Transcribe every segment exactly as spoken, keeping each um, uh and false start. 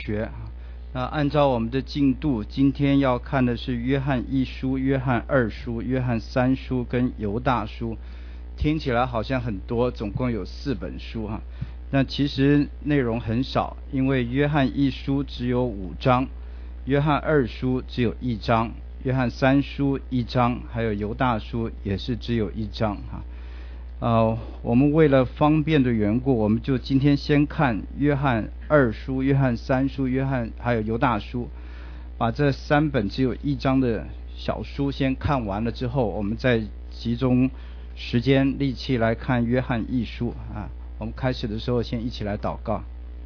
学。那按照我们的进度，今天要看的是约翰一书、约翰二书、约翰三书跟犹大书。听起来好像很多，总共有四本书哈。那其实内容很少，因为约翰一书只有五章，约翰二书只有一章，约翰三书一章，还有犹大书也是只有一章哈。呃，我们为了方便的缘故，我们就今天先看约翰二书、约翰三书、约翰还有犹大书，把这三本只有一章的小书先看完了之后，我们再集中时间力气来看约翰一书啊。我们开始的时候先一起来祷告。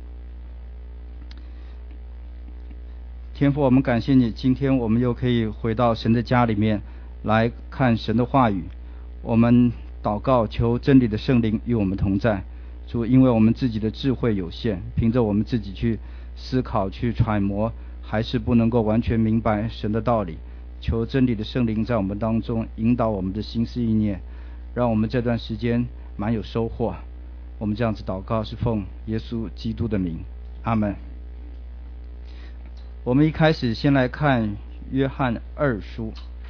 天父，我们感谢你，今天我们又可以回到神的家里面来看神的话语。我们祷告，求真理的圣灵与我们同在。主，因为我们自己的智慧有限，凭着我们自己去思考、去揣摩，还是不能够完全明白神的道理。求真理的圣灵在我们当中引导我们的心思意念，让我们这段时间蛮有收获。我们这样子祷告，是奉耶稣基督的名，阿们。我们一开始先来看约翰二书。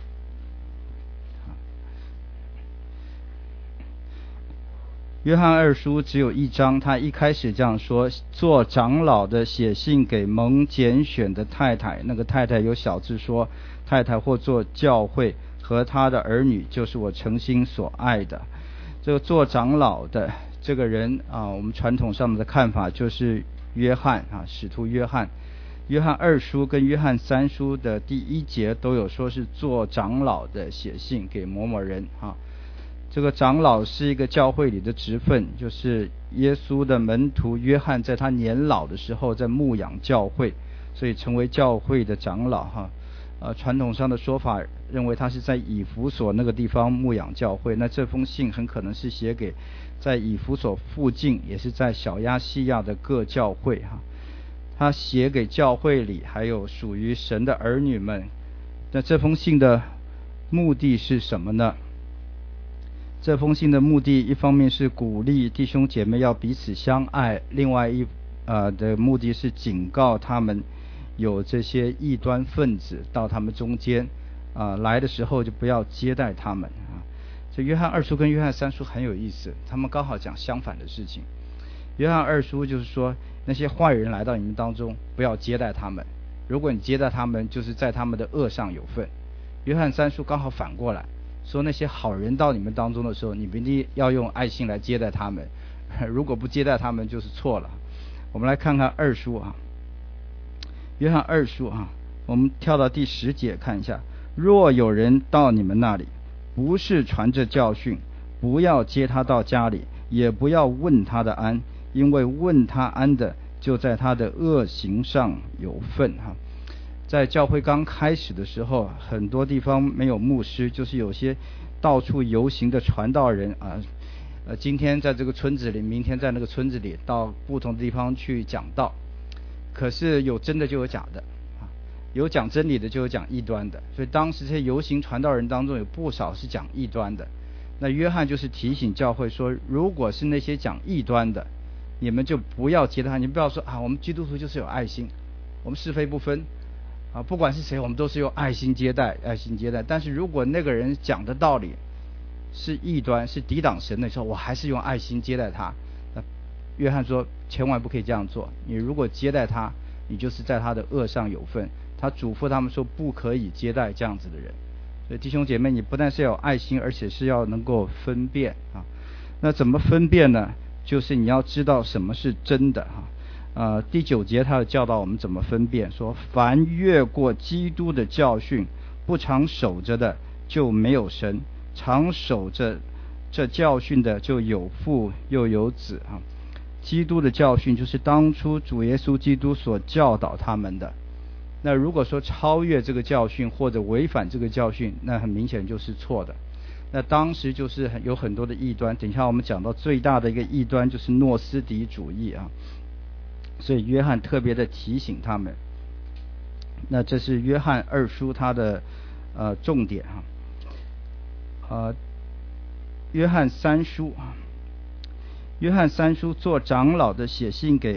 约翰二书只有一章，他一开始这样说：做长老的写信给蒙拣选的太太，那个太太有小字说太太或做教会和他的儿女，就是我诚心所爱的。这个做长老的这个人啊，我们传统上面的看法就是约翰啊，使徒约翰。约翰二书跟约翰三书的第一节都有说是做长老的写信给某某人啊。这个长老是一个教会里的职分，就是耶稣的门徒约翰在他年老的时候在牧养教会，所以成为教会的长老哈。呃，传统上的说法认为他是在以弗所那个地方牧养教会，那这封信很可能是写给在以弗所附近，也是在小亚细亚的各教会哈。他写给教会里还有属于神的儿女们。那这封信的目的是什么呢？这封信的目的，一方面是鼓励弟兄姐妹要彼此相爱，另外一呃的目的是警告他们有这些异端分子到他们中间啊、呃、来的时候就不要接待他们啊。这约翰二书跟约翰三书很有意思，他们刚好讲相反的事情。约翰二书就是说那些坏人来到你们当中，不要接待他们，如果你接待他们，就是在他们的恶上有份。约翰三书刚好反过来，说那些好人到你们当中的时候，你们一定要用爱心来接待他们，如果不接待他们就是错了。我们来看看二书啊，约翰二书啊，我们跳到第十节看一下。若有人到你们那里，不是传着教训，不要接他到家里，也不要问他的安，因为问他安的，就在他的恶行上有份哈。在教会刚开始的时候，很多地方没有牧师，就是有些到处游行的传道人啊，呃，今天在这个村子里，明天在那个村子里，到不同的地方去讲道。可是有真的就有假的啊，有讲真理的就有讲异端的，所以当时这些游行传道人当中有不少是讲异端的。那约翰就是提醒教会说，如果是那些讲异端的，你们就不要接待他，你们不要说啊，我们基督徒就是有爱心，我们是非不分啊，不管是谁，我们都是用爱心接待，爱心接待。但是如果那个人讲的道理是异端，是抵挡神的时候，我还是用爱心接待他。那约翰说，千万不可以这样做。你如果接待他，你就是在他的恶上有份。他嘱咐他们说，不可以接待这样子的人。所以弟兄姐妹，你不但是要有爱心，而且是要能够分辨啊。那怎么分辨呢？就是你要知道什么是真的哈。呃，第九节他有教导我们怎么分辨，说凡越过基督的教训，不常守着的，就没有神；常守着这教训的，就有父又有子啊。基督的教训就是当初主耶稣基督所教导他们的。那如果说超越这个教训或者违反这个教训，那很明显就是错的。那当时就是有很多的异端，等一下我们讲到最大的一个异端就是诺斯底主义啊，所以约翰特别的提醒他们。那这是约翰二书他的呃重点啊。呃，约翰三书啊，约翰三书做长老的写信给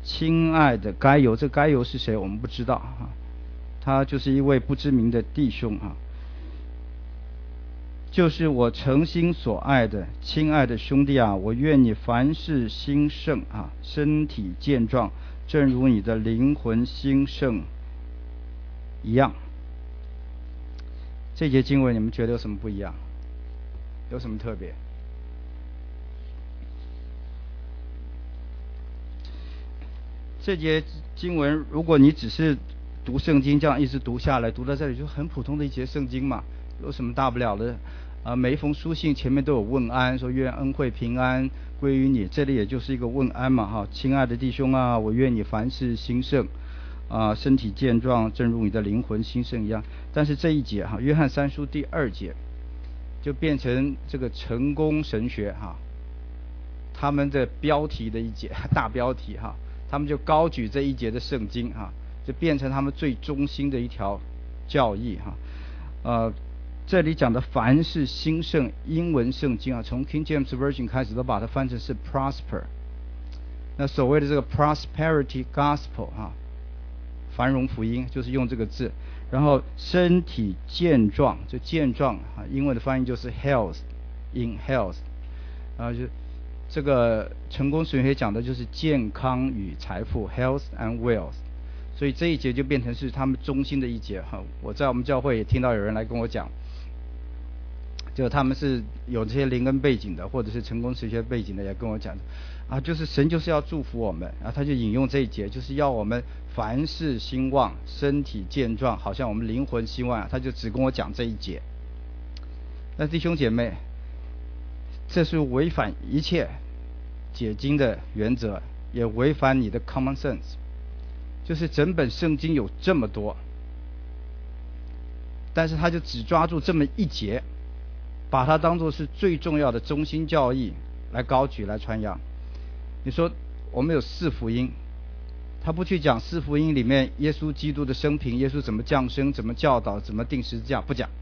亲爱的该犹，这该犹是谁我们不知道啊，他就是一位不知名的弟兄啊。就是我诚心所爱的亲爱的兄弟啊，我愿你凡事兴盛啊，身体健壮，正如你的灵魂兴盛一样。这节经文你们觉得有什么不一样？有什么特别？这节经文如果你只是读圣经这样一直读下来，读到这里就很普通的一节圣经嘛，有什么大不了的啊？每一封书信前面都有问安，说愿恩惠平安归于你，这里也就是一个问安嘛哈，亲爱的弟兄啊，我愿你凡事兴盛啊，身体健壮，正如你的灵魂兴盛一样。但是这一节哈，约翰三书第二节就变成这个成功神学哈，他们的标题的一节大标题哈，他们就高举这一节的圣经哈，就变成他们最中心的一条教义哈。呃，这里讲的凡是兴盛，英文圣经啊，从 King James Version 开始都把它翻成是 prosper。那所谓的这个 prosperity gospel 哈，繁荣福音就是用这个字。然后身体健壮，就健壮啊，英文的翻译就是 health in health， 然后就这个成功神学讲的就是健康与财富 health and wealth， 所以这一节就变成是他们中心的一节哈。我在我们教会也听到有人来跟我讲，就他们是有这些灵恩背景的，或者是成功神学背景的，也跟我讲啊，就是神就是要祝福我们，然后他就引用这一节，就是要我们凡事兴旺，身体健壮，好像我们灵魂兴旺，他就只跟我讲这一节。那弟兄姐妹，这是违反一切解经的原则，也违反你的 common sense。就是整本圣经有这么多，但是他就只抓住这么一节，把它当作是最重要的中心教义来高举来传扬。你说我们有四福音，他不去讲四福音里面耶稣基督的生平，耶稣怎么降生，怎么教导，怎么钉十字架，不讲。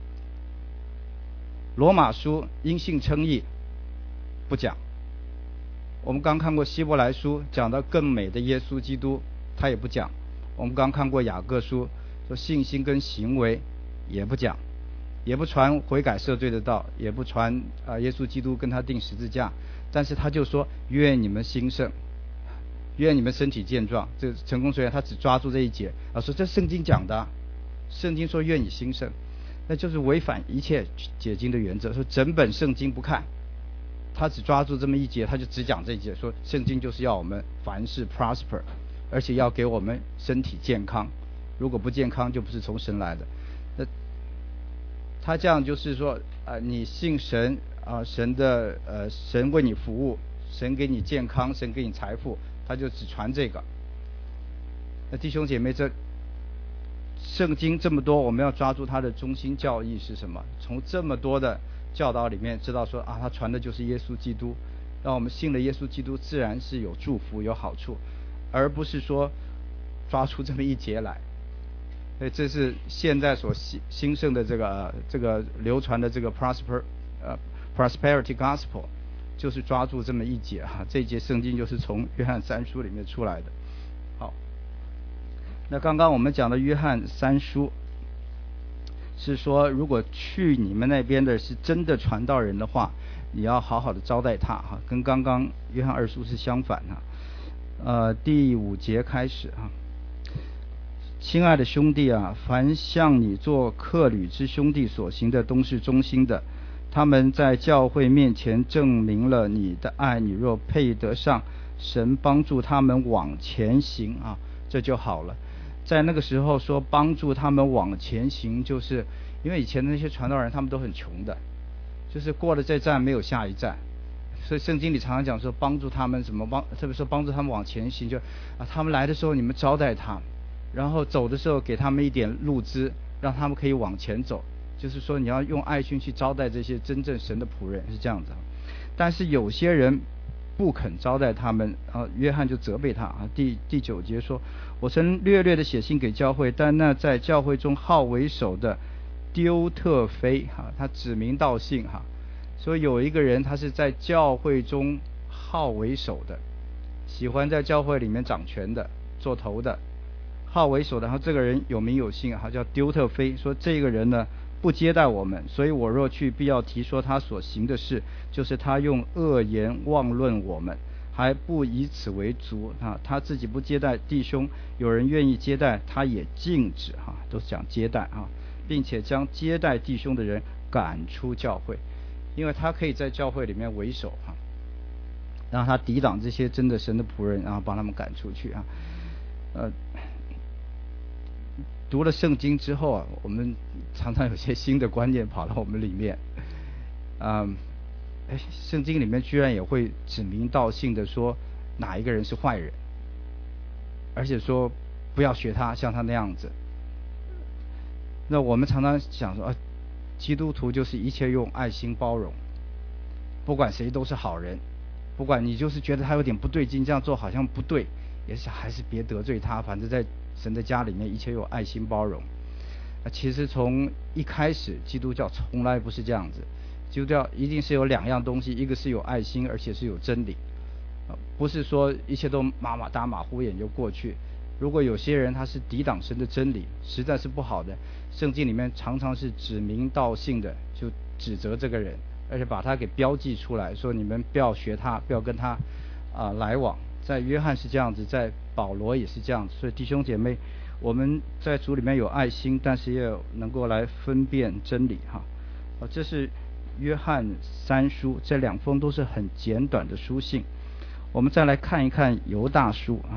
罗马书因信称义，不讲。我们刚看过希伯来书，讲到更美的耶稣基督，他也不讲。我们刚看过雅各书，说信心跟行为也不讲，也不传悔改赦罪的道，也不传啊、呃、耶稣基督跟他钉十字架，但是他就说愿你们兴盛，愿你们身体健壮。这成功学院他只抓住这一节啊，说这圣经讲的、啊，圣经说愿你兴盛，那就是违反一切解经的原则。说整本圣经不看，他只抓住这么一节，他就只讲这一节，说圣经就是要我们凡事 prosper， 而且要给我们身体健康，如果不健康就不是从神来的。那他这样就是说啊、呃，你信神啊、呃，神的呃神为你服务，神给你健康，神给你财富，他就只传这个。那弟兄姐妹，这圣经这么多，我们要抓住它的中心教义是什么？从这么多的教导里面知道说啊，他传的就是耶稣基督，让我们信了耶稣基督，自然是有祝福有好处，而不是说抓出这么一节来。所以这是现在所兴兴盛的这个、呃、这个流传的这个 prosper 呃 prosperity gospel， 就是抓住这么一节哈、啊，这一节圣经就是从约翰三书里面出来的。好，那刚刚我们讲的约翰三书是说，如果去你们那边的是真的传道人的话，你要好好的招待他哈，跟刚刚约翰二书是相反哈。呃，第五节开始哈。亲爱的兄弟啊，凡向你做客旅之兄弟所行的都是忠心的，他们在教会面前证明了你的爱，你若配得上，神帮助他们往前行啊，这就好了。在那个时候说帮助他们往前行，就是因为以前的那些传道人他们都很穷的，就是过了这站没有下一站，所以圣经里常常讲说帮助他们什么帮，特别说帮助他们往前行，就啊他们来的时候你们招待他，然后走的时候给他们一点路资，让他们可以往前走。就是说你要用爱心去招待这些真正神的仆人，是这样子。但是有些人不肯招待他们，啊，约翰就责备他啊。第第九节说，我曾略略的写信给教会，但那在教会中好为首的丢特腓哈，他指名道姓哈，说有一个人他是在教会中好为首的， 喜欢在教会里面掌权的、做头的、好为首的。然后这个人有名有姓，他叫丢特菲，说这个人呢不接待我们，所以我若去，必要提说他所行的事，就是他用恶言妄论我们，还不以此为足啊！他自己不接待弟兄，有人愿意接待，他也禁止哈、啊，都是讲接待啊，并且将接待弟兄的人赶出教会，因为他可以在教会里面为首哈、啊，让他抵挡这些真的神的仆人，然后帮他们赶出去啊。呃，读了圣经之后啊，我们常常有些新的观念跑到我们里面，嗯。哎，圣经里面居然也会指名道姓的说哪一个人是坏人，而且说不要学他，像他那样子。那我们常常想说，啊，基督徒就是一切用爱心包容，不管谁都是好人，不管你就是觉得他有点不对劲，这样做好像不对，也是还是别得罪他，反正在神的家里面一切用爱心包容。啊，其实从一开始基督教从来不是这样子。基督教一定是有两样东西，一个是有爱心，而且是有真理，不是说一切都马马大马虎眼就过去。如果有些人他是抵挡神的真理，实在是不好的，圣经里面常常是指名道姓的就指责这个人，而且把他给标记出来，说你们不要学他，不要跟他啊、呃、来往。在约翰是这样子，在保罗也是这样子。所以弟兄姐妹，我们在主里面有爱心，但是也有能够来分辨真理哈。啊，这是约翰三书，这两封都是很简短的书信。我们再来看一看犹大书啊。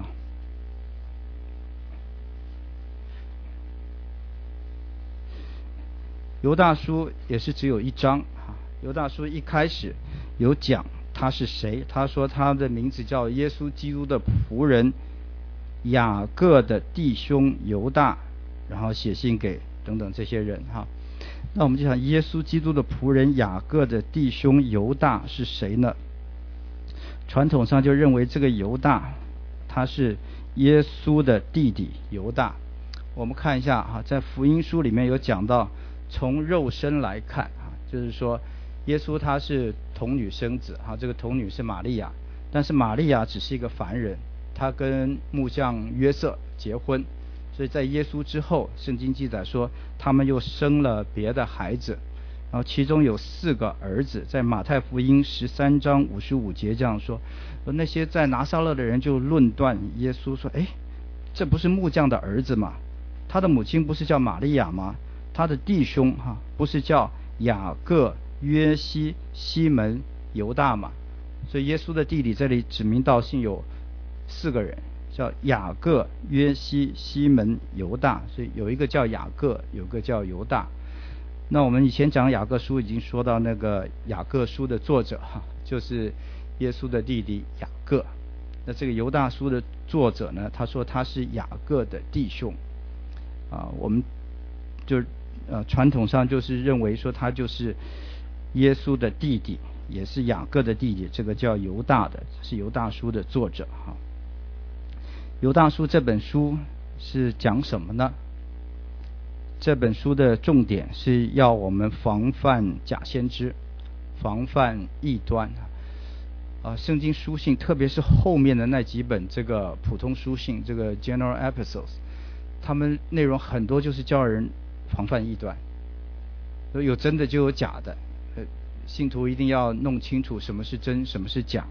犹大书也是只有一章啊。犹大书一开始有讲他是谁，他说他的名字叫耶稣基督的仆人雅各的弟兄犹大，然后写信给等等这些人哈。那我们就想耶稣基督的仆人雅各的弟兄犹大是谁呢？传统上就认为这个犹大他是耶稣的弟弟犹大。我们看一下哈，在福音书里面有讲到，从肉身来看啊，就是说耶稣他是童女生子哈，这个童女是玛利亚，但是玛利亚只是一个凡人，她跟木匠约瑟结婚。所以在耶稣之后，圣经记载说他们又生了别的孩子，然后其中有四个儿子。在马太福音十三章五十五节这样说，那些在拿撒勒的人就论断耶稣说，哎，这不是木匠的儿子吗？他的母亲不是叫玛利亚吗？他的弟兄哈、啊、不是叫雅各、约西、西门、犹大吗？所以耶稣的弟弟这里指名道姓有四个人，叫雅各、约西、西门、犹大。所以有一个叫雅各，有一个叫犹大。那我们以前讲雅各书已经说到，那个雅各书的作者哈，就是耶稣的弟弟雅各。那这个犹大书的作者呢，他说他是雅各的弟兄啊，我们就呃传统上就是认为说他就是耶稣的弟弟，也是雅各的弟弟，这个叫犹大的，是犹大书的作者哈。犹大书这本书是讲什么呢？这本书的重点是要我们防范假先知，防范异端啊。圣经书信，特别是后面的那几本这个普通书信，这个 General Epistles， 他们内容很多就是教人防范异端，有真的就有假的，呃，信徒一定要弄清楚什么是真，什么是假。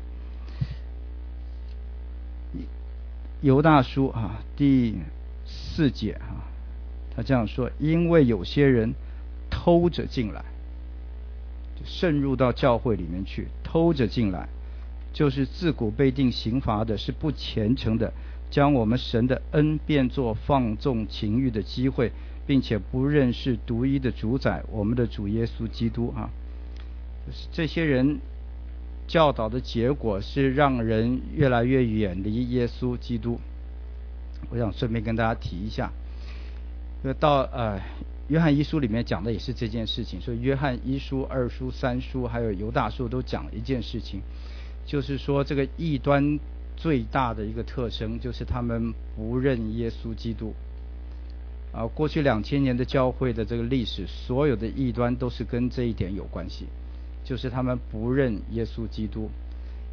犹大书啊，第四节啊，他这样说：因为有些人偷着进来，就渗入到教会里面去，偷着进来，就是自古被定刑罚的，是不虔诚的，将我们神的恩变作放纵情欲的机会，并且不认识独一的主宰，我们的主耶稣基督啊。就是这些人教导的结果是让人越来越远离耶稣基督。我想顺便跟大家提一下，到呃约翰一书里面讲的也是这件事情，所以约翰一书、二书、三书还有犹大书都讲一件事情，就是说这个异端最大的一个特征就是他们不认耶稣基督啊。过去两千年的教会的这个历史，所有的异端都是跟这一点有关系，就是他们不认耶稣基督。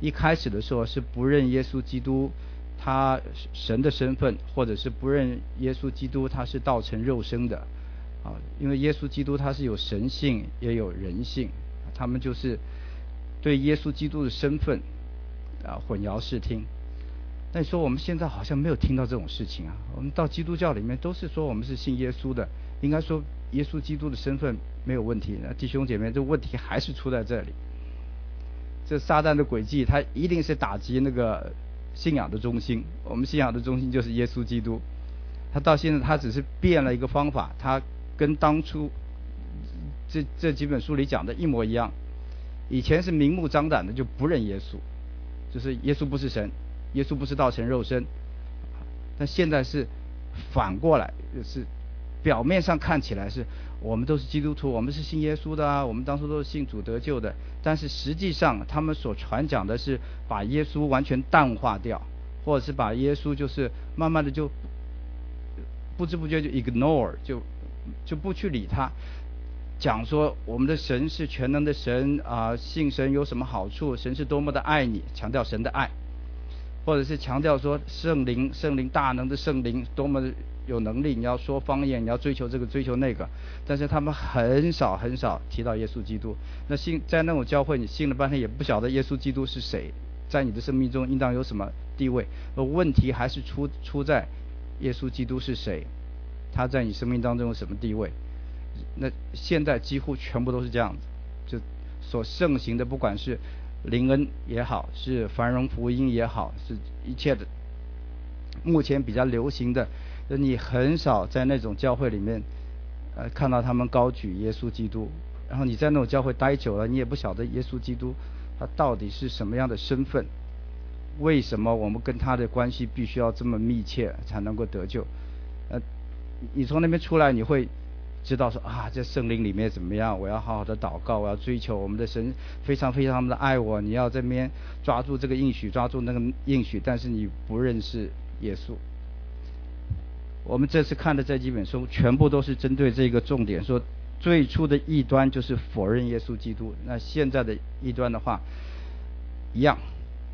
一开始的时候是不认耶稣基督他神的身份，或者是不认耶稣基督他是道成肉身的啊，因为耶稣基督他是有神性也有人性，他们就是对耶稣基督的身份啊混淆视听。那你说我们现在好像没有听到这种事情啊，我们到基督教里面都是说我们是信耶稣的，应该说耶稣基督的身份没有问题。那弟兄姐妹，这问题还是出在这里，这撒旦的诡计他一定是打击那个信仰的中心，我们信仰的中心就是耶稣基督，他到现在他只是变了一个方法，他跟当初这这几本书里讲的一模一样。以前是明目张胆的就不认耶稣，就是耶稣不是神，耶稣不是道成肉身，但现在是反过来，是表面上看起来是我们都是基督徒，我们是信耶稣的啊，我们当初都是信主得救的，但是实际上他们所传讲的是把耶稣完全淡化掉，或者是把耶稣就是慢慢的就不知不觉就 ignore 就就不去理他，讲说我们的神是全能的神啊、呃，信神有什么好处，神是多么的爱你，强调神的爱，或者是强调说圣灵圣灵大能的圣灵多么有能力，你要说方言，你要追求这个追求那个，但是他们很少很少提到耶稣基督。那信在那种教会，你信了半天也不晓得耶稣基督是谁，在你的生命中应当有什么地位。而问题还是出出在耶稣基督是谁，他在你生命当中有什么地位。那现在几乎全部都是这样子，就所盛行的，不管是灵恩也好，是繁荣福音也好，是一切的目前比较流行的，你很少在那种教会里面呃看到他们高举耶稣基督，然后你在那种教会待久了，你也不晓得耶稣基督他到底是什么样的身份，为什么我们跟他的关系必须要这么密切才能够得救。呃你从那边出来，你会知道说啊，这圣灵里面怎么样，我要好好的祷告，我要追求我们的神非常非常的爱我，你要这边抓住这个应许，抓住那个应许，但是你不认识耶稣。我们这次看的这几本书全部都是针对这个重点，说最初的异端就是否认耶稣基督，那现在的异端的话一样，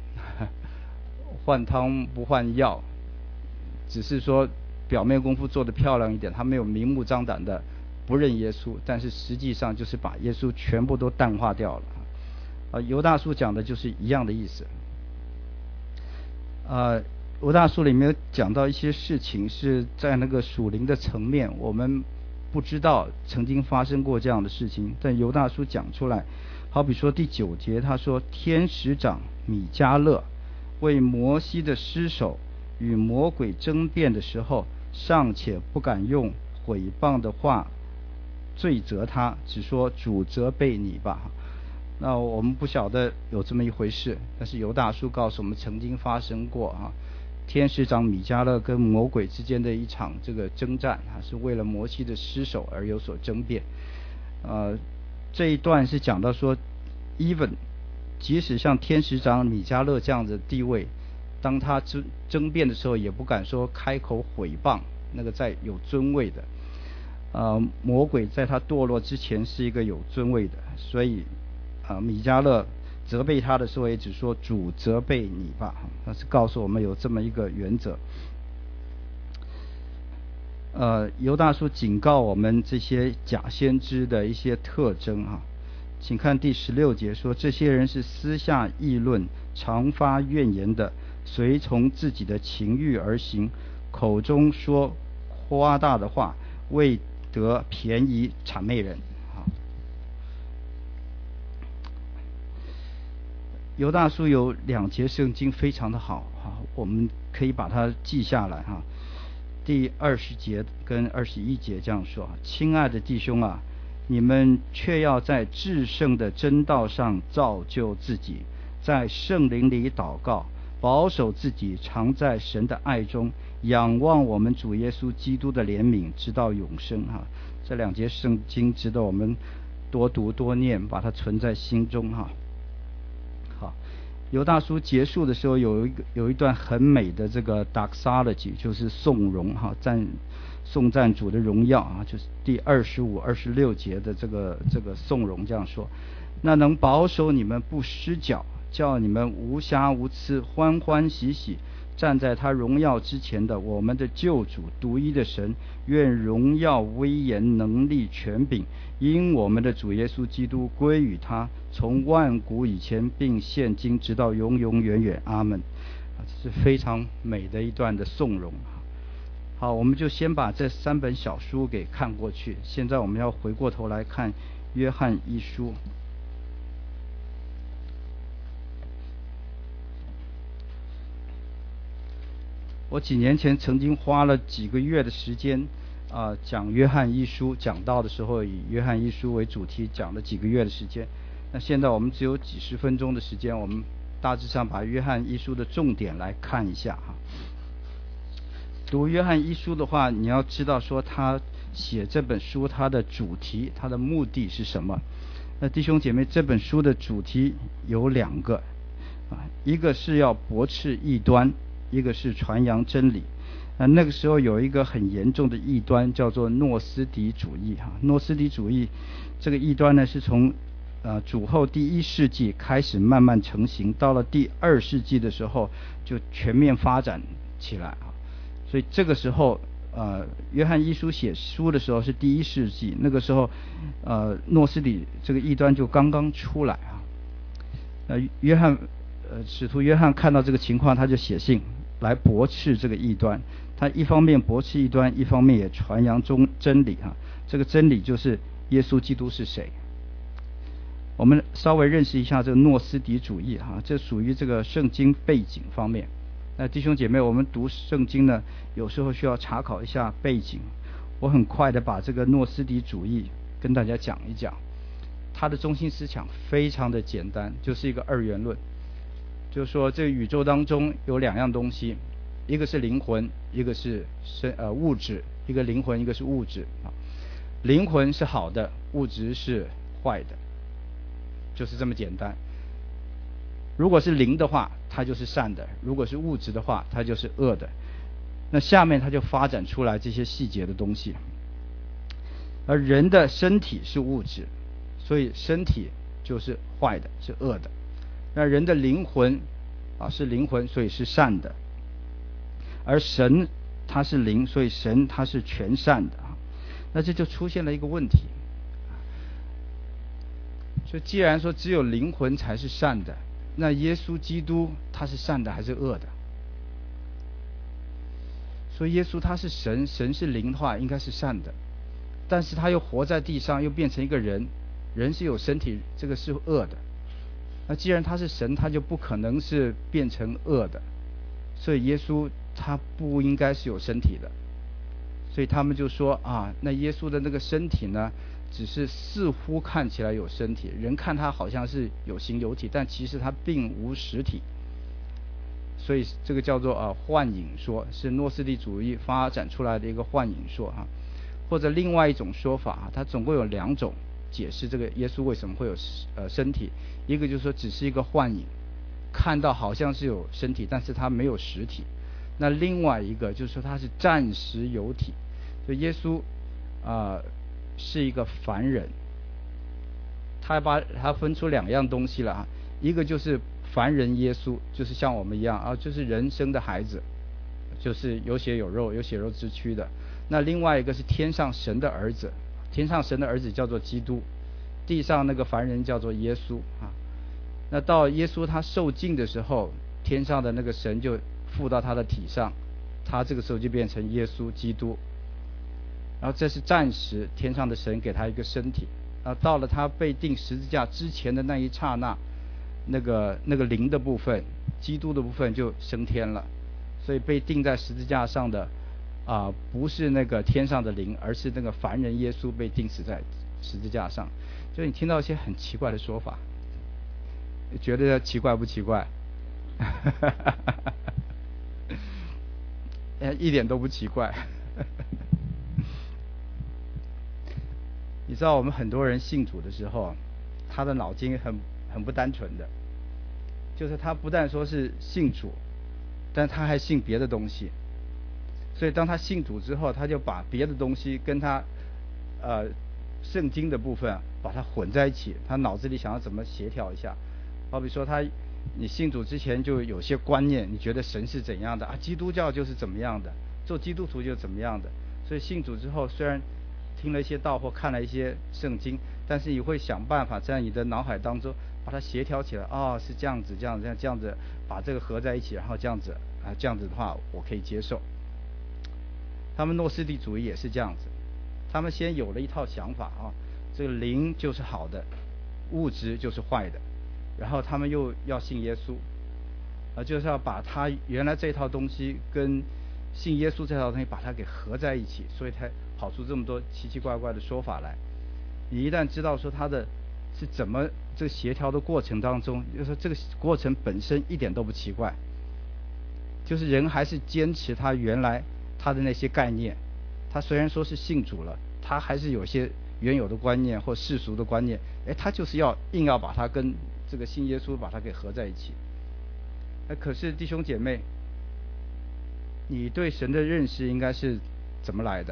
换汤不换药，只是说表面功夫做得漂亮一点，他没有明目张胆的不认耶稣，但是实际上就是把耶稣全部都淡化掉了。啊，犹大书讲的就是一样的意思。呃，犹大书里面讲到一些事情是在那个属灵的层面，我们不知道曾经发生过这样的事情，但犹大书讲出来。好比说第九节，他说天使长米迦勒为摩西的尸首与魔鬼争辩的时候，尚且不敢用毁谤的话罪责他，只说主责备你吧。那我们不晓得有这么一回事，但是犹大书告诉我们曾经发生过啊，天使长米迦勒跟魔鬼之间的一场这个征战啊，是为了摩西的尸首而有所争辩。呃，这一段是讲到说 even 即使像天使长米迦勒这样的地位，当他争争辩的时候也不敢说开口毁谤那个在有尊位的。呃，魔鬼在他堕落之前是一个有尊位的，所以啊、呃，米迦勒责备他的时候也只说主责备你吧，那是告诉我们有这么一个原则。呃，犹大书警告我们这些假先知的一些特征啊，请看第十六节说，这些人是私下议论，常发怨言的，随从自己的情欲而行，口中说夸大的话，为得便宜谄媚人。犹大书有两节圣经非常的好，我们可以把它记下来哈。第二十节跟二十一节这样说：亲爱的弟兄啊，你们却要在至圣的真道上造就自己，在圣灵里祷告，保守自己常在神的爱中，仰望我们主耶稣基督的怜悯，直到永生哈。这两节圣经值得我们多读多念，把它存在心中哈。好，犹大书结束的时候有一个有一段很美的这个 doxology， 就是颂荣哈，赞颂赞主的荣耀啊，就是第二十五、二十六节的这个这个颂荣这样说。那能保守你们不失脚， 叫你们无瑕无疵，欢欢喜喜站在他荣耀之前的我们的救主独一的神，愿荣耀威严能力权柄因我们的主耶稣基督归于他，从万古以前并现今直到永永远远，阿们。这是非常美的一段的颂咏。好，我们就先把这三本小书给看过去，现在我们要回过头来看约翰一书。我几年前曾经花了几个月的时间啊、呃，讲约翰一书，讲到的时候以约翰一书为主题，讲了几个月的时间。那现在我们只有几十分钟的时间，我们大致上把约翰一书的重点来看一下哈。读约翰一书的话，你要知道说他写这本书他的主题，他的目的是什么。那弟兄姐妹，这本书的主题有两个啊，一个是要驳斥异端，一个是传扬真理。啊，那个时候有一个很严重的异端叫做诺斯底主义哈。诺斯底主义这个异端呢，是从呃主后第一世纪开始慢慢成型，到了第二世纪的时候就全面发展起来啊。所以这个时候，呃，约翰一书写书的时候是第一世纪，那个时候，呃，诺斯底这个异端就刚刚出来啊。呃，约翰，呃，使徒约翰看到这个情况，他就写信来驳斥这个异端。他一方面驳斥异端，一方面也传扬中真理啊。这个真理就是耶稣基督是谁。我们稍微认识一下这个诺斯底主义哈，这属于这个圣经背景方面。那弟兄姐妹，我们读圣经呢，有时候需要查考一下背景。我很快的把这个诺斯底主义跟大家讲一讲。它的中心思想非常的简单，就是一个二元论，就是说这个宇宙当中有两样东西，一个是灵魂，一个是生呃物质，一个灵魂，一个是物质啊。灵魂是好的，物质是坏的，就是这么简单。如果是灵的话，它就是善的；如果是物质的话，它就是恶的。那下面它就发展出来这些细节的东西。而人的身体是物质，所以身体就是坏的，是恶的。那人的灵魂啊是灵魂，所以是善的。而神它是灵，所以神它是全善的啊。那这就出现了一个问题，就既然说只有灵魂才是善的，那耶稣基督他是善的还是恶的？所以耶稣他是神，神是灵的话应该是善的，但是他又活在地上，又变成一个人，人是有身体，这个是恶的。那既然他是神，他就不可能是变成恶的，所以耶稣他不应该是有身体的。所以他们就说啊，那耶稣的那个身体呢，只是似乎看起来有身体，人看他好像是有形有体，但其实他并无实体。所以这个叫做呃幻影说，是诺斯底主义发展出来的一个幻影说哈。或者另外一种说法，它总共有两种解释这个耶稣为什么会有呃身体。一个就是说只是一个幻影，看到好像是有身体，但是他没有实体。那另外一个就是说他是暂时有体，所以耶稣啊、呃、是一个凡人。他把他分出两样东西了啊，一个就是凡人耶稣，就是像我们一样啊，就是人生的孩子，就是有血有肉，有血肉之躯的。那另外一个是天上神的儿子，天上神的儿子叫做基督，地上那个凡人叫做耶稣啊。那到耶稣他受尽的时候，天上的那个神就附到他的体上，他这个时候就变成耶稣基督。然后这是暂时，天上的神给他一个身体。然后到了他被钉十字架之前的那一刹那，那个那个灵的部分，基督的部分就升天了。所以被钉在十字架上的啊、呃，不是那个天上的灵，而是那个凡人耶稣被钉死在十字架上。就你听到一些很奇怪的说法，觉得奇怪不奇怪？一点都不奇怪。你知道我们很多人信主的时候，他的脑筋很很不单纯的，就是他不但说是信主，但他还信别的东西。所以当他信主之后，他就把别的东西跟他呃圣经的部分把它混在一起，他脑子里想要怎么协调一下。好比说他你信主之前就有些观念，你觉得神是怎样的啊？基督教就是怎么样的，做基督徒就怎么样的。所以信主之后，虽然听了一些道或看了一些圣经，但是你会想办法在你的脑海当中把它协调起来。哦，是这样子，这样子，这样这样子，把这个合在一起，然后这样子啊，这样子的话我可以接受。他们诺斯底主义也是这样子，他们先有了一套想法啊，这个灵就是好的，物质就是坏的，然后他们又要信耶稣，啊，就是要把他原来这套东西跟信耶稣这套东西把它给合在一起，所以才跑出这么多奇奇怪怪的说法来。你一旦知道说它的是怎么这个协调的过程当中，就是说这个过程本身一点都不奇怪，就是人还是坚持他原来他的那些概念，他虽然说是信主了，他还是有些原有的观念或世俗的观念，哎，他就是要硬要把它跟这个信耶稣把它给合在一起。哎，可是弟兄姐妹，你对神的认识应该是怎么来的？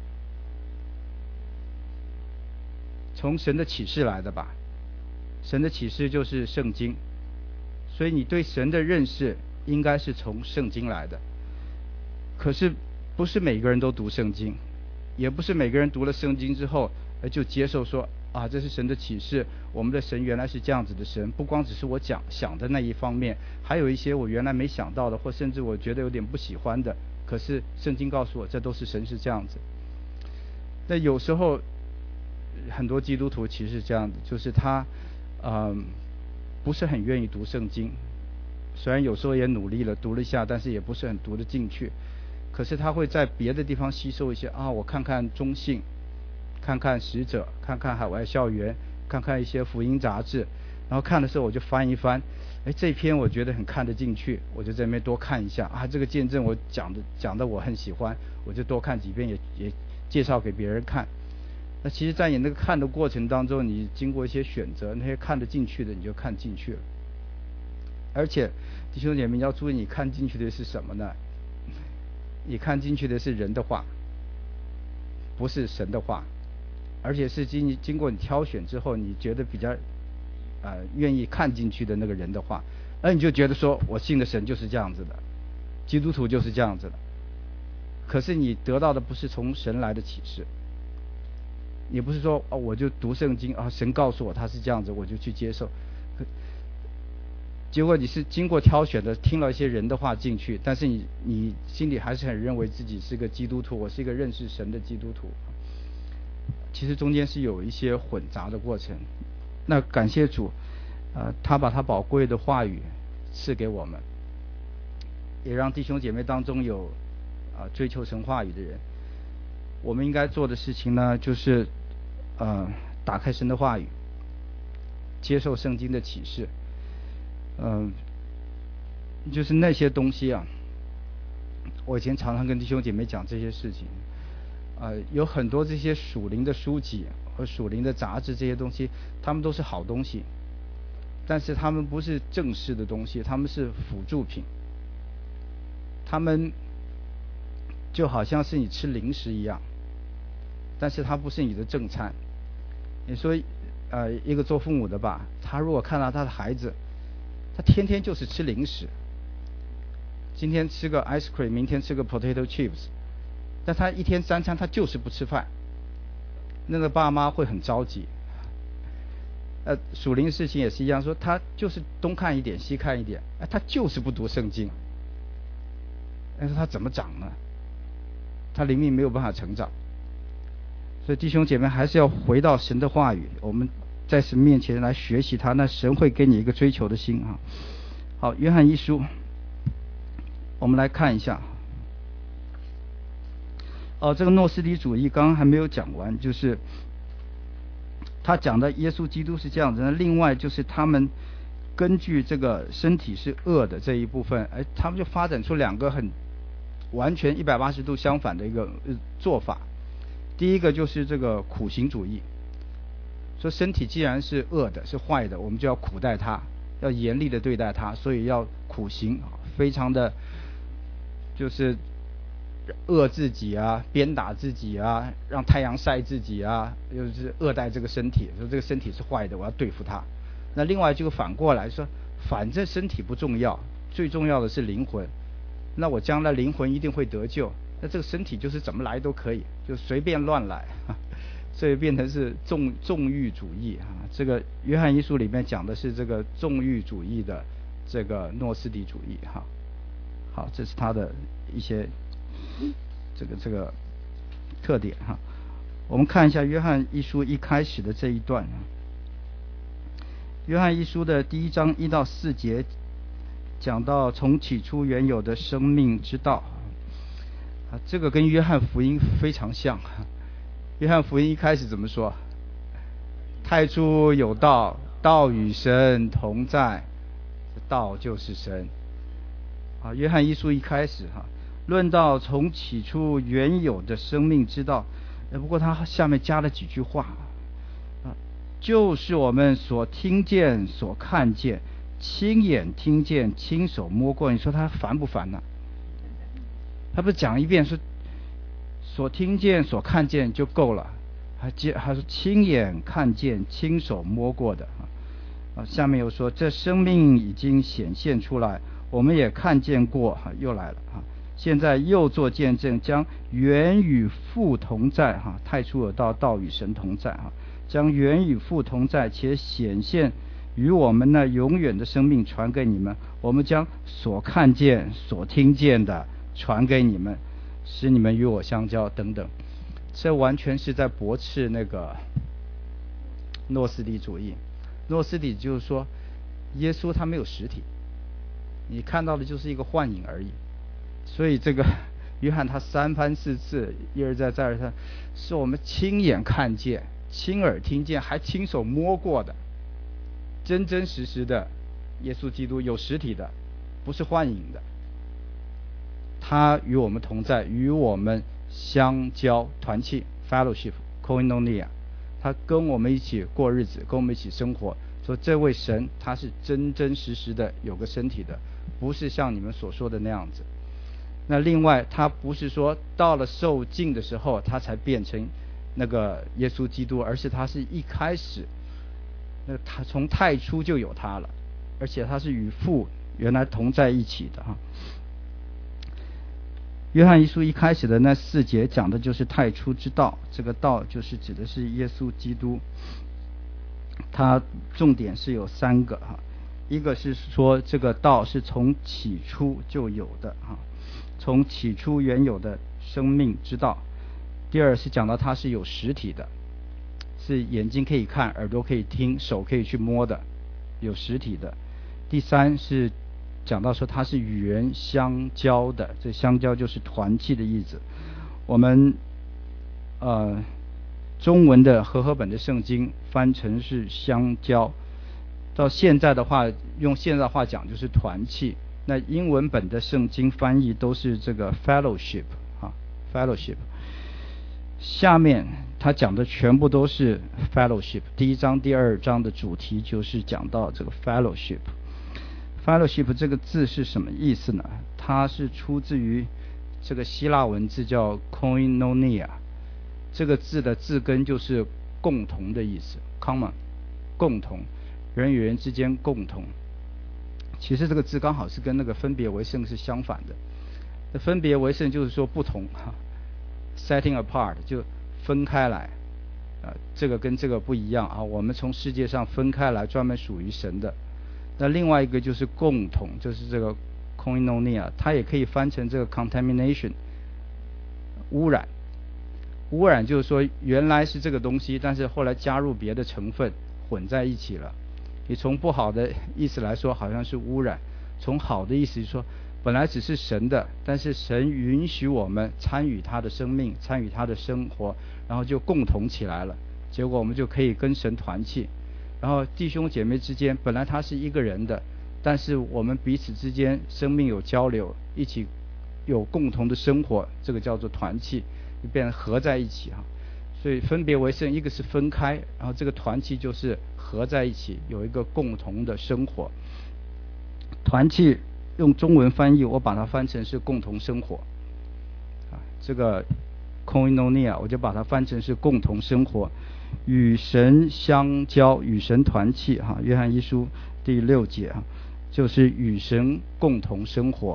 从神的启示来的吧。神的启示就是圣经，所以你对神的认识应该是从圣经来的。可是不是每个人都读圣经，也不是每个人读了圣经之后就接受说啊，这是神的启示，我们的神原来是这样子的神，不光只是我讲想的那一方面，还有一些我原来没想到的，或甚至我觉得有点不喜欢的，可是圣经告诉我这都是神是这样子。那有时候很多基督徒其实是这样子，就是他嗯不是很愿意读圣经，虽然有时候也努力了读了一下，但是也不是很读得进去，可是他会在别的地方吸收一些啊，我看看中信，看看使者，看看海外校园，看看一些福音杂志，然后看的时候我就翻一翻，哎，这篇我觉得很看得进去，我就在那边多看一下啊，这个见证我讲的讲的我很喜欢，我就多看几遍，也也介绍给别人看。那其实在你那个看的过程当中，你经过一些选择，那些看得进去的你就看进去了。而且弟兄姐妹要注意，你看进去的是什么呢？你看进去的是人的话，不是神的话，而且是经经过你挑选之后，你觉得比较呃愿意看进去的那个人的话，而你就觉得说我信的神就是这样子的，基督徒就是这样子的。可是你得到的不是从神来的启示，你不是说哦我就读圣经啊，神告诉我他是这样子，我就去接受。结果你是经过挑选的，听了一些人的话进去，但是你你心里还是很认为自己是个基督徒，我是一个认识神的基督徒。其实中间是有一些混杂的过程。那感谢主，呃，他把他宝贵的话语赐给我们，也让弟兄姐妹当中有啊、呃、追求神话语的人。我们应该做的事情呢，就是呃打开神的话语，接受圣经的启示。嗯、呃，就是那些东西啊，我以前常常跟弟兄姐妹讲这些事情。呃，有很多这些属灵的书籍和属灵的杂志，这些东西，他们都是好东西，但是他们不是正式的东西，他们是辅助品。他们就好像是你吃零食一样，但是它不是你的正餐。你说，呃，一个做父母的吧，他如果看到他的孩子，他天天就是吃零食，今天吃个 ice cream， 明天吃个 potato chips。但他一天三餐他就是不吃饭，那个爸妈会很着急。呃，属灵事情也是一样，说他就是东看一点西看一点，哎，他就是不读圣经。但是他怎么长呢？他灵命没有办法成长。所以弟兄姐妹还是要回到神的话语，我们在神面前来学习他，那神会给你一个追求的心啊。好，约翰一书，我们来看一下。哦，这个诺斯底主义刚刚还没有讲完，就是他讲的耶稣基督是这样子。那另外就是他们根据这个身体是恶的这一部分，哎，他们就发展出两个很完全一百八十度相反的一个、呃、做法。第一个就是这个苦行主义，说身体既然是恶的是坏的，我们就要苦待它，要严厉的对待它，所以要苦行，非常的就是饿自己啊，鞭打自己啊，让太阳晒自己啊，就是恶待这个身体，说这个身体是坏的，我要对付它。那另外就反过来说， 反正身体不重要，最重要的是灵魂。那我将来灵魂一定会得救，那这个身体就是怎么来都可以，就随便乱来，所以变成是纵纵欲主义啊。这个约翰一书里面讲的是这个纵欲主义的这个诺斯底主义哈。好，这是他的一些这个这个特点哈。我们看一下约翰一书一开始的这一段啊。约翰一书的第一章一到四节讲到从起初原有的生命之道啊，这个跟约翰福音非常像。约翰福音一开始怎么说？太初有道，道与神同在，道就是神啊。约翰一书一开始哈，论到从起初原有的生命之道，不过他下面加了几句话啊，就是我们所听见、所看见、亲眼听见、亲手摸过。你说他烦不烦呢、啊？他不是讲一遍说所听见、所看见就够了，还接还是亲眼看见、亲手摸过的啊。下面又说这生命已经显现出来，我们也看见过，哈，又来了啊。现在又做见证，将原与父同在哈，太初有道，道与神同在哈，将原与父同在且显现与我们那永远的生命传给你们，我们将所看见、所听见的传给你们，使你们与我相交等等。这完全是在驳斥那个诺斯底主义。诺斯底就是说，耶稣他没有实体，你看到的就是一个幻影而已。所以这个约翰他三番四次一而再再而三，是我们亲眼看见、亲耳听见，还亲手摸过的，真真实实的耶稣基督，有实体的，不是幻影的。他与我们同在，与我们相交，团契 fellowship koinonia， 他跟我们一起过日子，跟我们一起生活。说这位神他是真真实实的有个身体的，不是像你们所说的那样子。那另外他不是说到了受尽的时候他才变成那个耶稣基督，而是他是一开始那他从太初就有他了，而且他是与父原来同在一起的哈。约翰一书一开始的那四节讲的就是太初之道，这个道就是指的是耶稣基督。它重点是有三个哈，一个是说这个道是从起初就有的哈，从起初原有的生命之道。第二是讲到它是有实体的，是眼睛可以看、耳朵可以听、手可以去摸的，有实体的。第三是讲到说它是与人相交的，这相交就是团契的意思。我们呃中文的和合本的圣经翻成是相交，到现在的话用现在话讲就是团契。那英文本的圣经翻译都是这个 fellowship 啊 fellowship。下面他讲的全部都是 fellowship， 第一章第二章的主题就是讲到这个 fellowship。 fellowship 这个字是什么意思呢？它是出自于这个希腊文字叫 koinonia， 这个字的字根就是共同的意思， common 共同，人与人之间共同。其实这个字刚好是跟那个分别为圣是相反的。那分别为圣就是说不同哈，setting apart 就分开来，呃，这个跟这个不一样啊。我们从世界上分开来，专门属于神的。那另外一个就是共同，就是这个 koinonia， 它也可以翻成这个 contamination， 污染。污染就是说原来是这个东西，但是后来加入别的成分混在一起了。你从不好的意思来说好像是污染，从好的意思就是说本来只是神的，但是神允许我们参与他的生命，参与他的生活，然后就共同起来了，结果我们就可以跟神团契。然后弟兄姐妹之间本来他是一个人的，但是我们彼此之间生命有交流，一起有共同的生活，这个叫做团契，就变成合在一起哈。所以分别为圣，一个是分开，然后这个团契就是合在一起，有一个共同的生活。团契用中文翻译，我把它翻成是共同生活啊，这个 koinonia 我就把它翻成是共同生活，与神相交，与神团契哈。约翰一书第六节哈， 就是与神共同生活。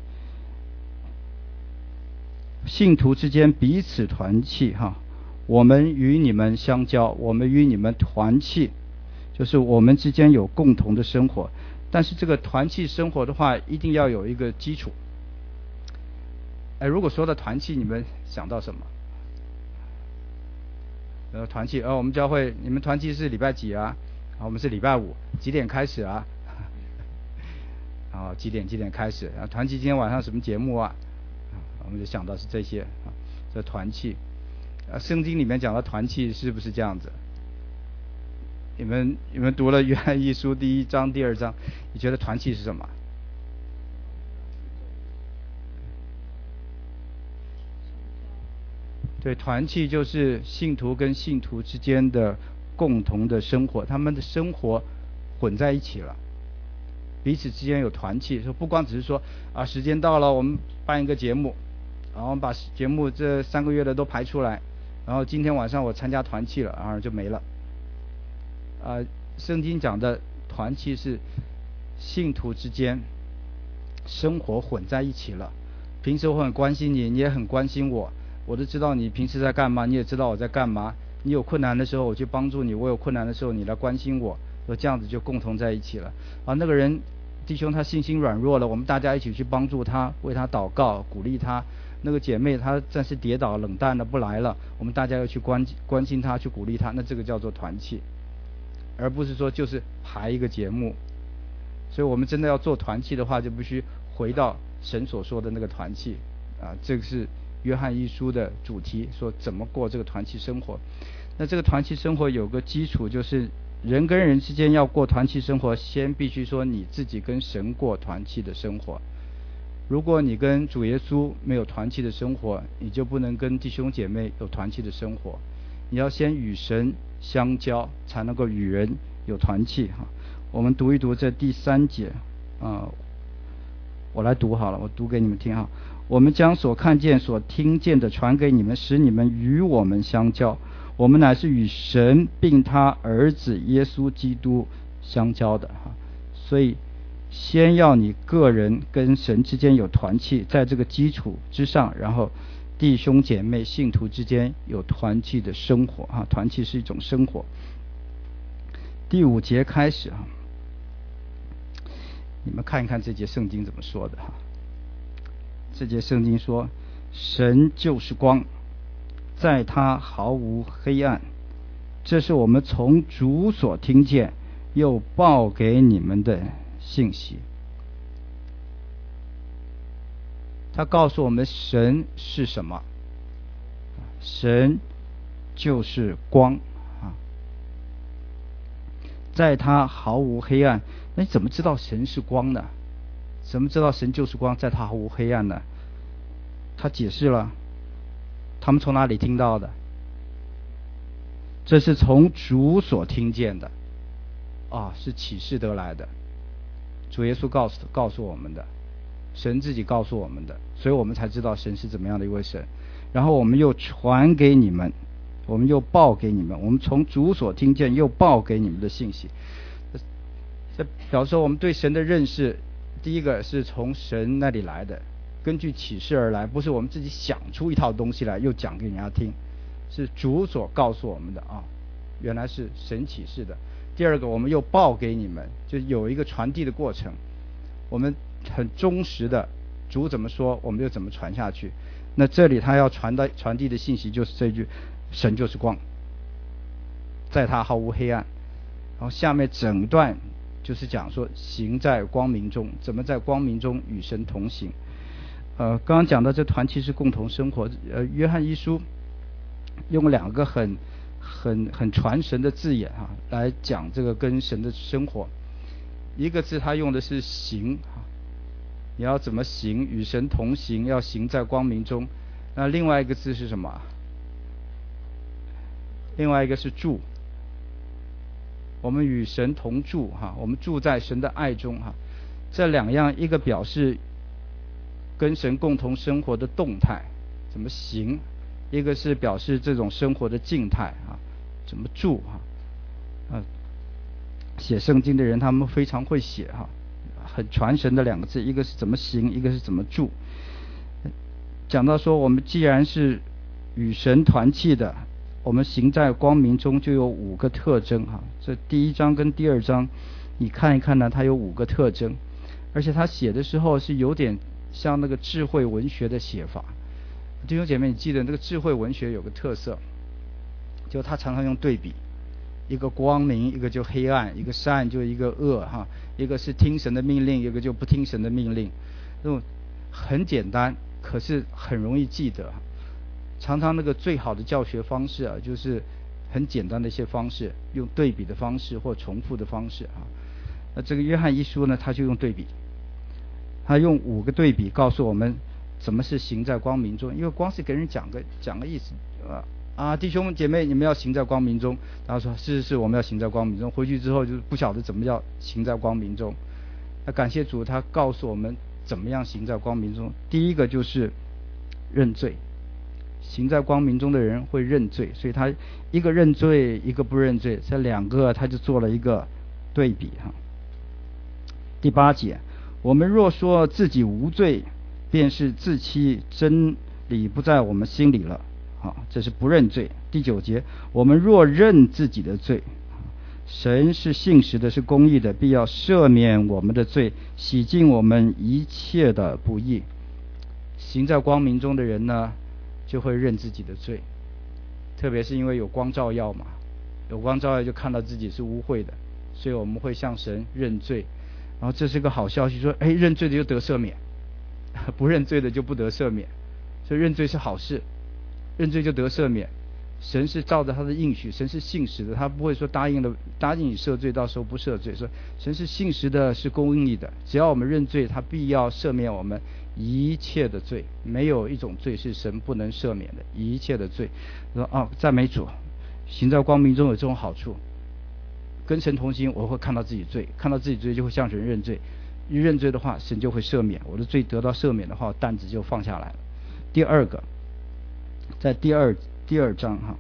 信徒之间彼此团契哈，我们与你们相交，我们与你们团契，就是我们之间有共同的生活。但是这个团契生活的话，一定要有一个基础。哎，如果说到团契，你们想到什么？呃，团契，呃，我们教会，你们团契是礼拜几啊？啊，我们是礼拜五，几点开始啊？啊，几点几点开始？啊，团契今天晚上什么节目啊？我们就想到是这些啊，这团契。啊，圣经里面讲的团契是不是这样子？你们你们读了约翰一书第一章、第二章，你觉得团契是什么？对，团契就是信徒跟信徒之间的共同的生活，他们的生活混在一起了，彼此之间有团契，说不光只是说啊，时间到了，我们办一个节目，然后把节目这三个月的都排出来，然后今天晚上我参加团契了，然后就没了。啊，圣经讲的团契是信徒之间生活混在一起了。平时我很关心你，你也很关心我，我都知道你平时在干嘛，你也知道我在干嘛。你有困难的时候我去帮助你，我有困难的时候你来关心我，说这样子就共同在一起了。啊，那个人弟兄他信心软弱了，我们大家一起去帮助他，为他祷告，鼓励他。那个姐妹她暂时跌倒冷淡了不来了，我们大家要去关关心她，去鼓励她，那这个叫做团契，而不是说就是排一个节目。所以我们真的要做团契的话，就必须回到神所说的那个团契啊，这个是约翰一书的主题，说怎么过这个团契生活。那这个团契生活有个基础，就是人跟人之间要过团契生活，先必须说你自己跟神过团契的生活。如果你跟主耶稣没有团契的生活，你就不能跟弟兄姐妹有团契的生活。你要先与神相交，才能够与人有团契哈。我们读一读这第三节啊，我来读好了，我读给你们听哈。我们将所看见、所听见的传给你们，使你们与我们相交。我们乃是与神并他儿子耶稣基督相交的哈。所以先要你个人跟神之间有团契，在这个基础之上，然后弟兄姐妹信徒之间有团契的生活啊，团契是一种生活。第五节开始啊，你们看一看这节圣经怎么说的哈。这节圣经说，神就是光，在他毫无黑暗，这是我们从主所听见又报给你们的信息。他告诉我们神是什么，神就是光啊，在他毫无黑暗。那你怎么知道神是光呢？怎么知道神就是光，在他毫无黑暗呢？他解释了，他们从哪里听到的？这是从主所听见的啊，是启示得来的，主耶稣告诉告诉我们的，神自己告诉我们的，所以我们才知道神是怎么样的一位神。然后我们又传给你们，我们又报给你们，我们从主所听见又报给你们的信息。这表示说我们对神的认识，第一个是从神那里来的，根据启示而来，不是我们自己想出一套东西来又讲给人家听，是主所告诉我们的啊，原来是神启示的。第二个，我们又报给你们，就有一个传递的过程，我们很忠实的，主怎么说我们就怎么传下去。那这里他要传的传递的信息就是这句，神就是光，在他毫无黑暗。然后下面整段就是讲说行在光明中，怎么在光明中与神同行。呃，刚刚讲到这团契是共同生活。呃，约翰一书用两个很很很传神的字眼啊，来讲这个跟神的生活。一个字他用的是行啊，你要怎么行，与神同行，要行在光明中。那另外一个字是什么？另外一个是住。我们与神同住哈，我们住在神的爱中哈。这两样，一个表示跟神共同生活的动态，怎么行；一个是表示这种生活的静态啊，怎么住哈。呃，写圣经的人他们非常会写哈， 很传神的两个字，一个是怎么行，一个是怎么住。讲到说我们既然是与神团契的，我们行在光明中就有五个特征哈。这第一章跟第二章你看一看呢，它有五个特征，而且他写的时候是有点像那个智慧文学的写法。弟兄姐妹，你记得那个智慧文学有个特色，就他常常用对比，一个光明，一个就黑暗，一个善就一个恶哈，一个是听神的命令，一个就不听神的命令。这种很简单，可是很容易记得。常常那个最好的教学方式啊，就是很简单的一些方式，用对比的方式或重复的方式啊。那这个约翰一书呢，他就用对比，他用五个对比告诉我们怎么是行在光明中。因为光是给人讲个讲个意思啊啊，弟兄姐妹，你们要行在光明中。然后说是是是，我们要行在光明中。回去之后就不晓得怎么叫行在光明中。那感谢主，他告诉我们怎么样行在光明中。第一个就是认罪。行在光明中的人会认罪，所以他一个认罪，一个不认罪，这两个他就做了一个对比哈。第八节，我们若说自己无罪，便是自欺，真理不在我们心里了。好，这是不认罪。第九节，我们若认自己的罪，神是信实的，是公义的，必要赦免我们的罪，洗净我们一切的不义。行在光明中的人呢，就会认自己的罪，特别是因为有光照耀嘛，有光照耀就看到自己是污秽的，所以我们会向神认罪。然后这是个好消息，说哎，认罪的就得赦免，不认罪的就不得赦免，所以认罪是好事，认罪就得赦免。神是照着他的应许，神是信实的，他不会说答应了答应你赦罪，到时候不赦罪。说神是信实的，是公义的，只要我们认罪，他必要赦免我们一切的罪，没有一种罪是神不能赦免的，一切的罪。说哦，赞美主，行在光明中有这种好处，跟神同行，我会看到自己罪，看到自己罪就会向神认罪，一认罪的话，神就会赦免我的罪，得到赦免的话，担子就放下来了。第二个，在第二第二章哈，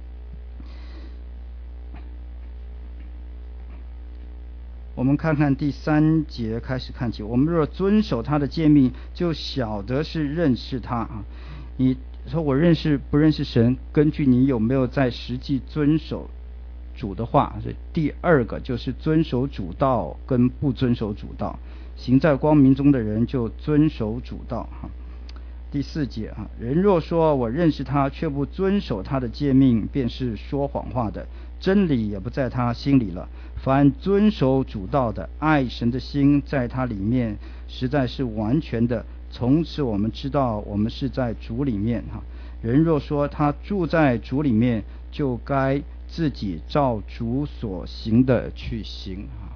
我们看看第三节开始看起。我们若遵守他的诫命，就晓得是认识他啊。你说我认识不认识神，根据你有没有在实际遵守主的话。所以第二个就是遵守主道跟不遵守主道。行在光明中的人就遵守主道哈。第四节啊，人若说我认识他，却不遵守他的诫命，便是说谎话的，真理也不在他心里了。凡遵守主道的，爱神的心在他里面，实在是完全的。从此我们知道我们是在主里面哈。人若说他住在主里面，就该自己照主所行的去行哈。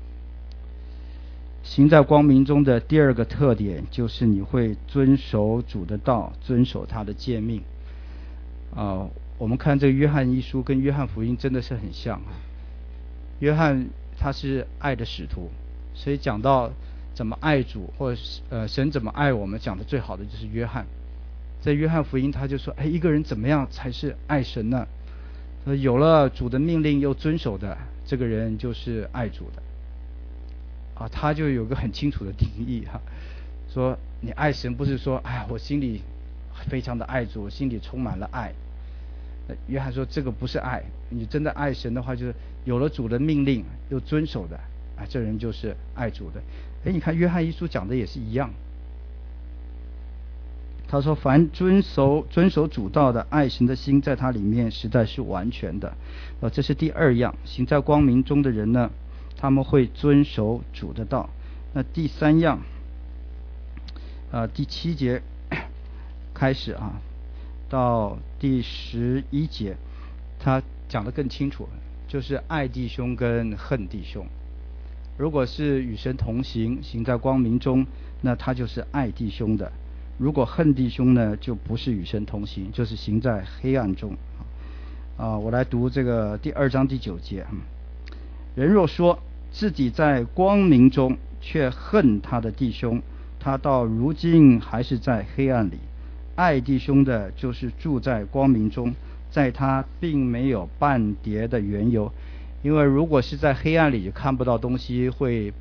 行在光明中的第二个特点，就是你会遵守主的道，遵守他的诫命啊、呃。我们看这个约翰一书跟约翰福音真的是很像啊。约翰他是爱的使徒，所以讲到怎么爱主，或者呃神怎么爱我们，讲的最好的就是约翰。在约翰福音他就说，哎，一个人怎么样才是爱神呢？说有了主的命令又遵守的，这个人就是爱主的。啊，他就有个很清楚的定义哈、啊，说你爱神不是说，哎，我心里非常的爱主，我心里充满了爱。约翰说这个不是爱，你真的爱神的话，就是有了主的命令又遵守的，啊，这人就是爱主的。哎，你看约翰一书讲的也是一样，他说凡遵守遵守主道的，爱神的心在他里面实在是完全的。呃，这是第二样，行在光明中的人呢，他们会遵守主的道。那第三样，呃，第七节开始啊，到第十一节，他讲得更清楚，就是爱弟兄跟恨弟兄。如果是与神同行，行在光明中，那他就是爱弟兄的；如果恨弟兄呢，就不是与神同行，就是行在黑暗中。啊，我来读这个第二章第九节。人若说自己在光明中，却恨他的弟兄，他到如今还是在黑暗里。爱弟兄的，就是住在光明中，在他并没有半叠的缘由。因为如果是在黑暗里看不到东西，会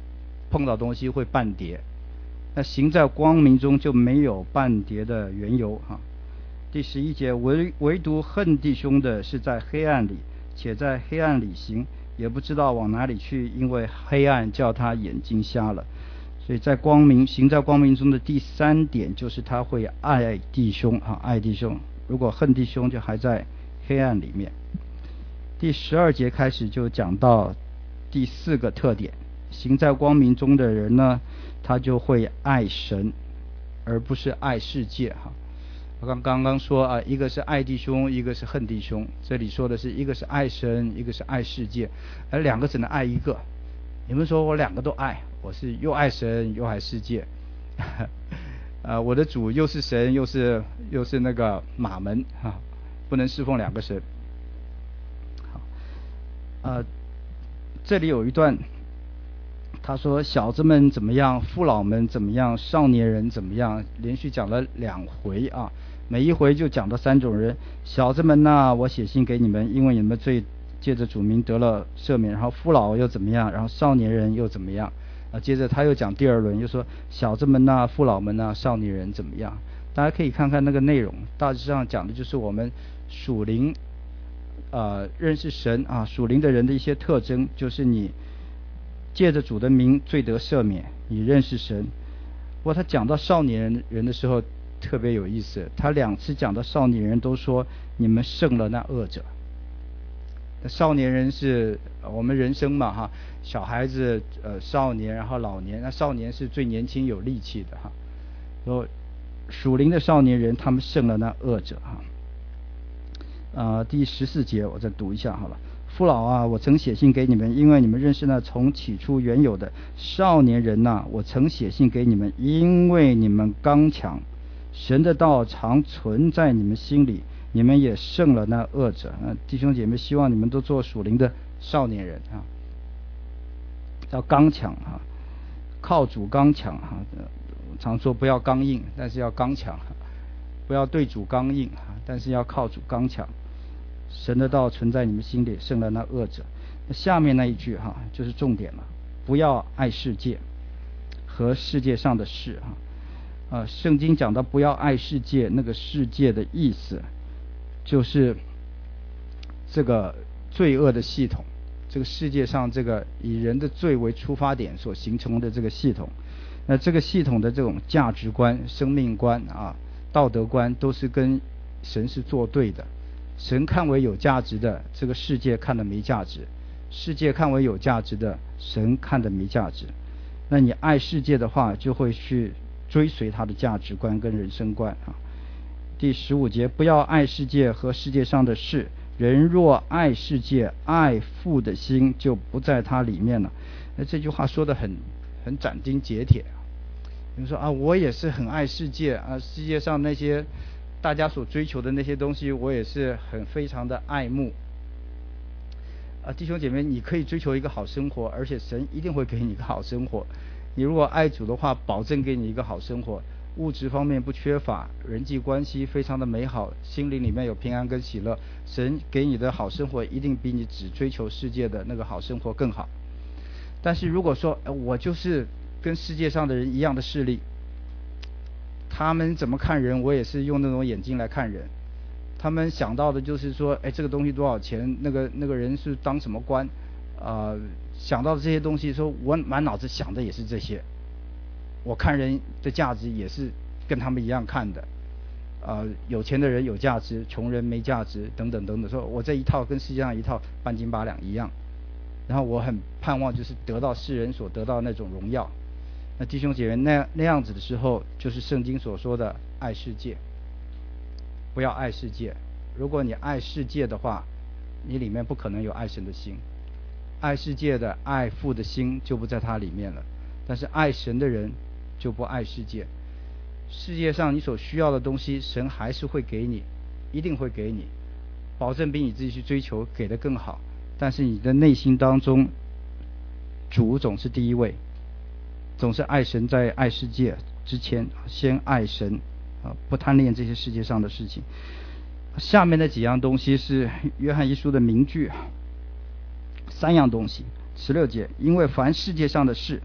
碰到东西会半跌。那行在光明中就没有半跌的缘由哈。第十一节，唯唯独恨弟兄的是在黑暗里，且在黑暗里行，也不知道往哪里去，因为黑暗叫他眼睛瞎了。所以在光明行在光明中的第三点就是他会爱弟兄哈，爱弟兄。如果恨弟兄就还在黑暗里面。第十二节开始就讲到第四个特点，行在光明中的人呢，他就会爱神，而不是爱世界哈。我刚刚刚说啊，一个是爱弟兄，一个是恨弟兄。这里说的是一个是爱神，一个是爱世界，而两个只能爱一个。你们说我两个都爱，我是又爱神又爱世界。呃，我的主又是神，又是又是那个马门哈、啊，不能侍奉两个神。好，呃，这里有一段。他说小子们怎么样，父老们怎么样，少年人怎么样，连续讲了两回啊，每一回就讲到三种人。小子们呐、啊，我写信给你们，因为你们罪借着主名得了赦免。然后父老又怎么样，然后少年人又怎么样啊？接着他又讲第二轮，又说小子们呐、啊，父老们呐、啊，少年人怎么样。大家可以看看那个内容，大致上讲的就是我们属灵呃认识神啊，属灵的人的一些特征，就是你借着主的名罪得赦免，你认识神。不过他讲到少年人的时候特别有意思，他两次讲到少年人都说你们胜了那恶者。那少年人是我们人生嘛哈，小孩子呃少年然后老年，那少年是最年轻有力气的哈。说属灵的少年人他们胜了那恶者哈。呃第十四节我再读一下好了。父老啊，我曾写信给你们，因为你们认识那从起初原有的。少年人呐、啊，我曾写信给你们，因为你们刚强，神的道常存在你们心里，你们也胜了那恶者。啊、弟兄姐妹，希望你们都做属灵的少年人啊，要刚强啊，靠主刚强啊。常说不要刚硬，但是要刚强；不要对主刚硬啊，但是要靠主刚强。神的道存在你们心里，胜了那恶者。那下面那一句哈，就是重点了，不要爱世界和世界上的事哈。呃，圣经讲到不要爱世界，那个世界的意思就是这个罪恶的系统，这个世界上这个以人的罪为出发点所形成的这个系统。那这个系统的这种价值观、生命观啊、道德观都是跟神是作对的。神看为有价值的，这个世界看的没价值；世界看为有价值的，神看的没价值。那你爱世界的话，就会去追随他的价值观跟人生观啊。第十五节，不要爱世界和世界上的事。人若爱世界，爱父的心就不在他里面了。那这句话说得很很斩钉截铁啊。比如说啊，我也是很爱世界啊，世界上那些大家所追求的那些东西，我也是很非常的爱慕。啊，弟兄姐妹，你可以追求一个好生活，而且神一定会给你一个好生活。你如果爱主的话，保证给你一个好生活，物质方面不缺乏，人际关系非常的美好，心灵里面有平安跟喜乐。神给你的好生活一定比你只追求世界的那个好生活更好。但是如果说我就是跟世界上的人一样的势力，他们怎么看人，我也是用那种眼睛来看人。他们想到的就是说，哎，这个东西多少钱？那个那个人是当什么官？呃，想到的这些东西，说我满脑子想的也是这些。我看人的价值也是跟他们一样看的。呃，有钱的人有价值，穷人没价值，等等等等。说我这一套跟世界上一套半斤八两一样。然后我很盼望就是得到世人所得到那种荣耀。那弟兄姐妹，那那样子的时候，就是圣经所说的爱世界。不要爱世界。如果你爱世界的话，你里面不可能有爱神的心。爱世界的、爱父的心就不在他里面了。但是爱神的人就不爱世界。世界上你所需要的东西，神还是会给你，一定会给你，保证比你自己去追求给的更好。但是你的内心当中，主总是第一位。总是爱神在爱世界之前，先爱神啊，不贪恋这些世界上的事情。下面的几样东西是约翰一书的名句，三样东西。十六节，因为凡世界上的事，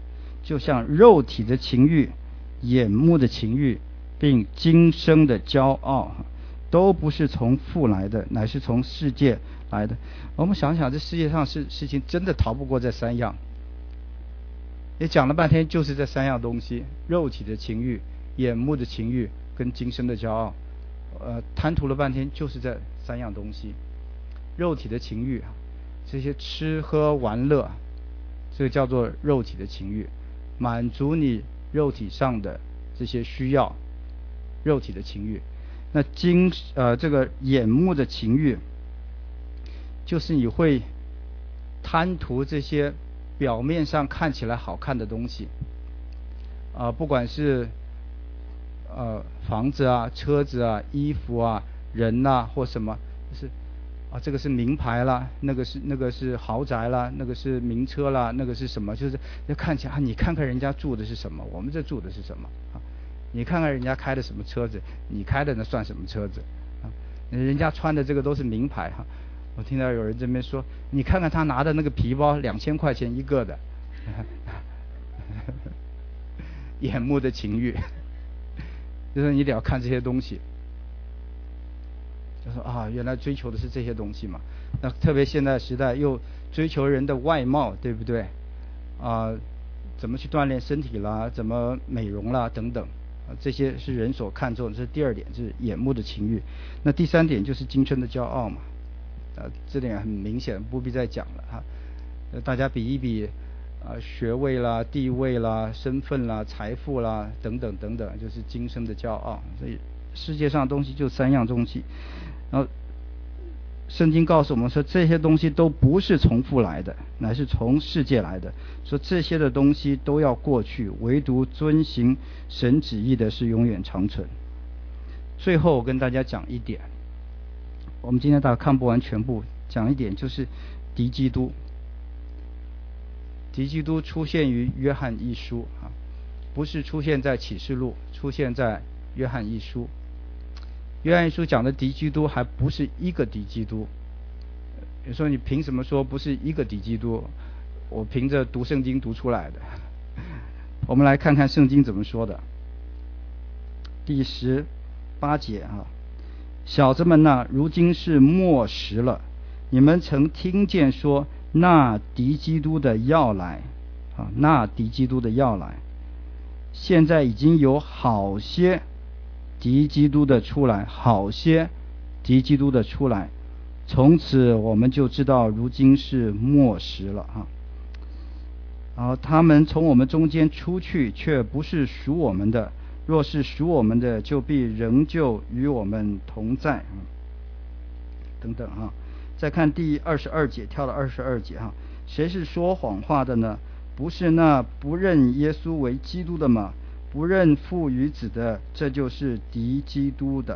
就像肉体的情欲、眼目的情欲，并今生的骄傲，都不是从父来的，乃是从世界来的。我们想想，这世界上是事情真的逃不过这三样。也讲了半天，就是这三样东西：肉体的情欲、眼目的情欲跟今生的骄傲。呃，贪图了半天，就是这三样东西。肉体的情欲，这些吃喝玩乐，这个叫做肉体的情欲，满足你肉体上的这些需要，肉体的情欲。那今呃这个眼目的情欲，就是你会贪图这些表面上看起来好看的东西，啊、呃，不管是呃房子啊、车子啊、衣服啊、人呐、啊、或什么，就是啊这个是名牌啦，那个是那个是豪宅啦，那个是名车啦，那个是什么？就是要看起来啊，你看看人家住的是什么，我们这住的是什么啊？你看看人家开的什么车子，你开的那算什么车子啊？人家穿的这个都是名牌哈、啊。我听到有人这边说，你看看他拿的那个皮包，两千块钱一个的，眼目的情欲，就是你得要看这些东西。就说啊，原来追求的是这些东西嘛。那特别现在时代又追求人的外貌，对不对？啊，怎么去锻炼身体啦，怎么美容啦等等，啊，这些是人所看重的。这是第二点，是眼目的情欲。那第三点就是今生的骄傲嘛。啊，这点很明显，不必再讲了哈。呃，大家比一比，啊，学位啦、地位啦、身份啦、财富啦等等等等，就是今生的骄傲。所以世界上的东西就三样东西，然后圣经告诉我们说，这些东西都不是从父来的，乃是从世界来的。说这些的东西都要过去，唯独遵行神旨意的是永远长存。最后我跟大家讲一点。我们今天大家看不完全部，讲一点就是敌基督。敌基督出现于约翰一书啊，不是出现在启示录，出现在约翰一书。约翰一书讲的敌基督还不是一个敌基督。你说你凭什么说不是一个敌基督？我凭着读圣经读出来的。我们来看看圣经怎么说的。第十八节啊。小子们呐，如今是末时了。你们曾听见说，那敌基督的要来，啊，那敌基督的要来。现在已经有好些敌基督的出来，好些敌基督的出来。从此我们就知道，如今是末时了啊。然后他们从我们中间出去，却不是属我们的。若是属我们的，就必仍旧与我们同在。等等哈，再看第二十二节，跳到二十二节哈。谁是说谎话的呢？不是那不认耶稣为基督的吗？不认父与子的，这就是敌基督的。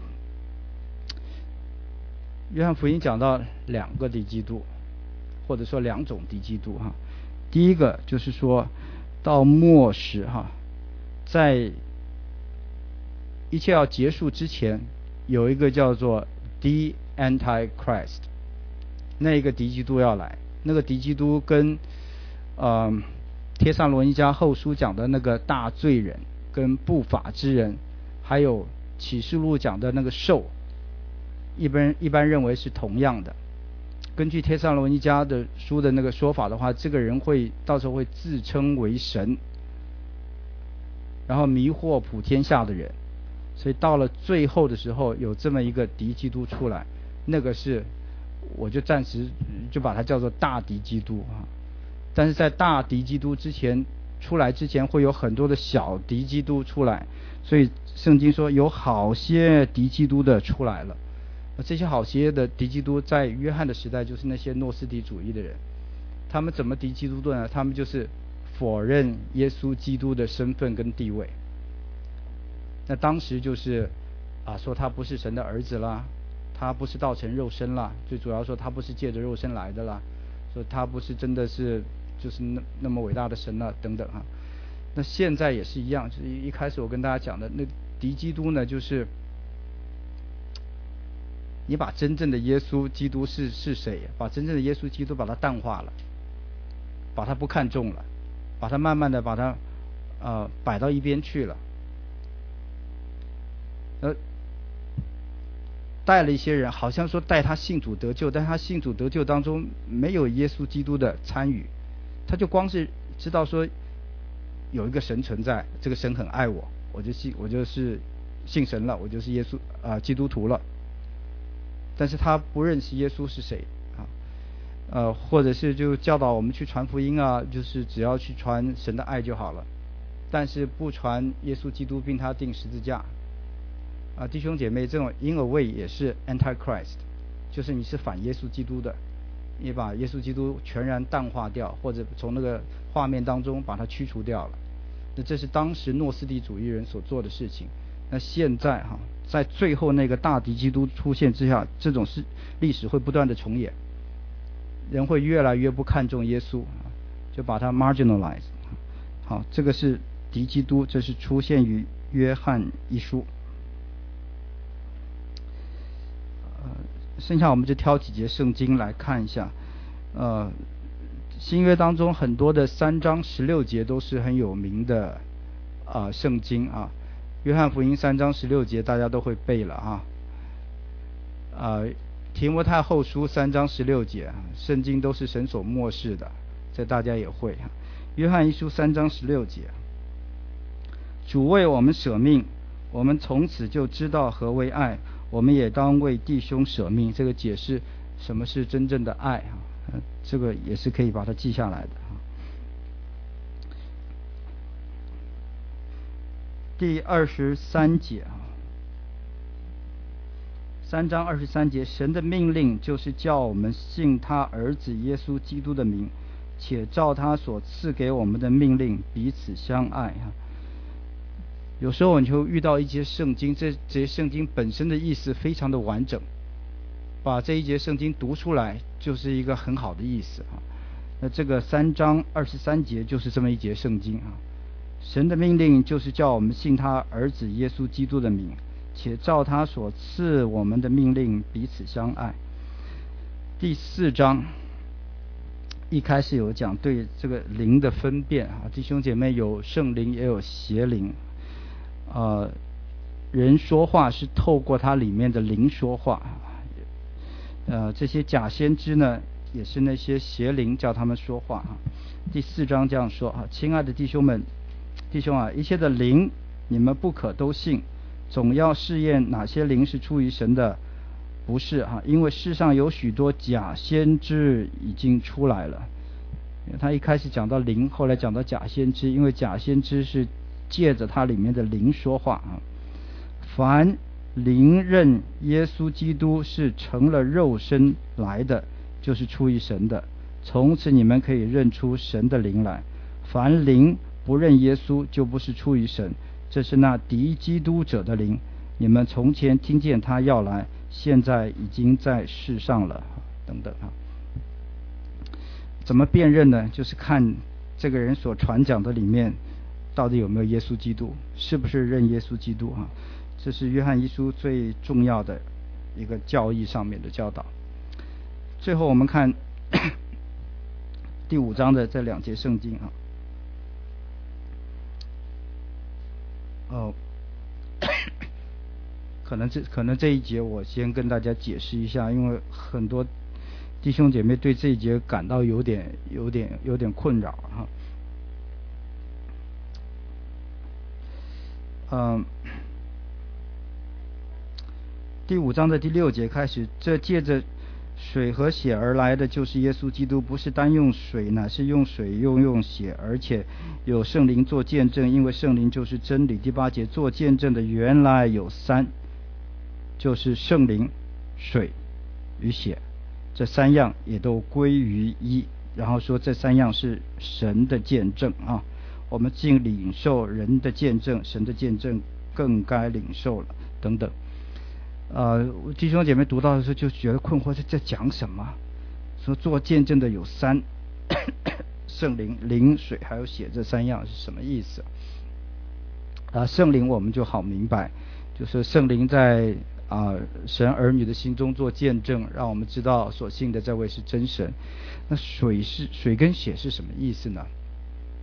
约翰福音讲到两个敌基督，或者说两种敌基督哈。第一个就是说到末时哈，在一切要结束之前，有一个叫做 The Antichrist， 那一个敌基督要来。那个敌基督跟呃帖撒罗尼迦后书讲的那个大罪人跟不法之人，还有启示录讲的那个兽，一般一般认为是同样的。根据帖撒罗尼迦的书的那个说法的话，这个人会到时候会自称为神，然后迷惑普天下的人。所以到了最后的时候，有这么一个敌基督出来，那个是我就暂时就把它叫做大敌基督啊。但是在大敌基督之前出来之前，会有很多的小敌基督出来。所以圣经说有好些敌基督的出来了。这些好些的敌基督在约翰的时代就是那些诺斯底主义的人。他们怎么敌基督的呢？他们就是否认耶稣基督的身份跟地位。那当时就是啊，说他不是神的儿子啦，他不是道成肉身啦，最主要说他不是借着肉身来的啦，说他不是真的是就是那那么伟大的神啦等等啊。那现在也是一样，就是一开始我跟大家讲的那敌基督呢，就是你把真正的耶稣基督是是谁，把真正的耶稣基督把他淡化了，把他不看重了， 把它慢慢的把它呃摆到一边去了，呃带了一些人，好像说带他信主得救，但他信主得救当中没有耶稣基督的参与，他就光是知道说有一个神存在，这个神很爱我，我就信我就是信神了，我就是耶稣啊、呃、基督徒了，但是他不认识耶稣是谁啊，呃或者是就教导我们去传福音啊，就是只要去传神的爱就好了，但是不传耶稣基督并他钉十字架。啊，弟兄姐妹，这种 in a way 也是 antichrist， 就是你是反耶稣基督的，你把耶稣基督全然淡化掉，或者从那个画面当中把它驱除掉了。那这是当时诺斯底主义人所做的事情。那现在哈、啊，在最后那个大敌基督出现之下，这种是历史会不断的重演，人会越来越不看重耶稣，就把它 marginalize。好，这个是敌基督，这是出现于约翰一书。呃，剩下我们就挑几节圣经来看一下。呃，新约当中很多的三章十六节都是很有名的啊、呃、圣经啊。约翰福音三章十六节大家都会背了啊。呃，提摩太后书三章十六节，圣经都是神所默示的，这大家也会。约翰一书三章十六节，主为我们舍命，我们从此就知道何为爱，我们也当为弟兄舍命。这个解释什么是真正的爱啊？呃，这个也是可以把它记下来的啊。第二十三节啊，三章二十三节，神的命令就是叫我们信他儿子耶稣基督的名，且照他所赐给我们的命令彼此相爱啊。有时候你就遇到一节圣经，这这些圣经本身的意思非常的完整，把这一节圣经读出来就是一个很好的意思啊。那这个三章二十三节就是这么一节圣经啊。神的命令就是叫我们信他儿子耶稣基督的名，且照他所赐我们的命令彼此相爱。第四章一开始有讲对这个灵的分辨啊，弟兄姐妹，有圣灵也有邪灵。呃，人说话是透过它里面的灵说话，呃，这些假先知呢，也是那些邪灵叫他们说话啊。第四章这样说啊，亲爱的弟兄们，弟兄啊，一切的灵你们不可都信，总要试验哪些灵是出于神的，不是啊，因为世上有许多假先知已经出来了。他一开始讲到灵，后来讲到假先知，因为假先知是借着它里面的灵说话啊。凡灵认耶稣基督是成了肉身来的，就是出于神的，从此你们可以认出神的灵来。凡灵不认耶稣，就不是出于神，这是那敌基督者的灵。你们从前听见他要来，现在已经在世上了，等等啊。怎么辨认呢？就是看这个人所传讲的里面到底有没有耶稣基督，是不是认耶稣基督啊？这是约翰一书最重要的一个教义上面的教导。最后我们看第五章的这两节圣经啊。哦，可能这可能这一节我先跟大家解释一下，因为很多弟兄姐妹对这一节感到有点有点有点困扰哈。嗯，第五章的第六节开始，这借着水和血而来的就是耶稣基督，不是单用水，乃是用水又用血，而且有圣灵做见证，因为圣灵就是真理。第八节，做见证的原来有三，就是圣灵、水与血，这三样也都归于一。然后说这三样是神的见证啊。我们既领受人的见证，神的见证更该领受了，等等。呃，弟兄姐妹读到的时候就觉得困惑，这在讲什么？说做见证的有三，圣灵、灵、水还有血，这三样是什么意思？啊，圣灵我们就好明白，就是圣灵在啊、呃、神儿女的心中做见证，让我们知道所信的这位是真神。那水是水跟血是什么意思呢？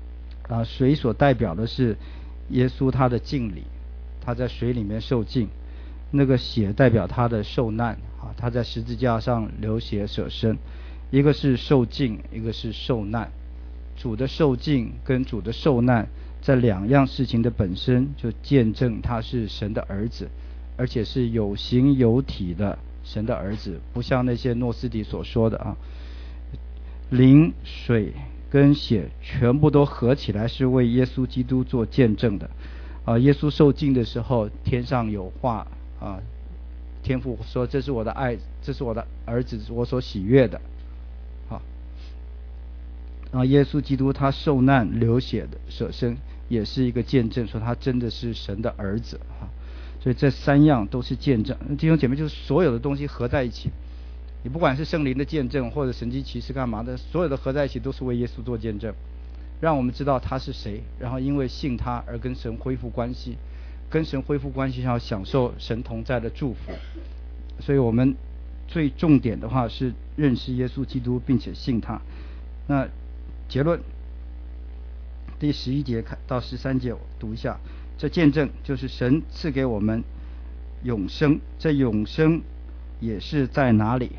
啊，水所代表的是耶稣他的敬礼，他在水里面受敬；那个血代表他的受难啊，他在十字架上流血舍身。一个是受敬，一个是受难。主的受敬跟主的受难，在两样事情的本身就见证他是神的儿子，而且是有形有体的神的儿子，不像那些诺斯底所说的啊，灵、水跟血全部都合起来是为耶稣基督做见证的啊。耶稣受敬的时候，天上有话啊，天父说：“这是我的爱，这是我的儿子，我所喜悦的。”好，啊，耶稣基督他受难流血的舍身，也是一个见证，说他真的是神的儿子啊。所以这三样都是见证。弟兄姐妹，就是所有的东西合在一起，你不管是圣灵的见证或者神迹奇事干嘛的，所有的合在一起都是为耶稣做见证，让我们知道他是谁，然后因为信他而跟神恢复关系，跟神恢复关系上享受神同在的祝福。所以我们最重点的话是认识耶稣基督并且信他。那结论第十一节到十三节我读一下。这见证就是神赐给我们永生，这永生也是在哪里？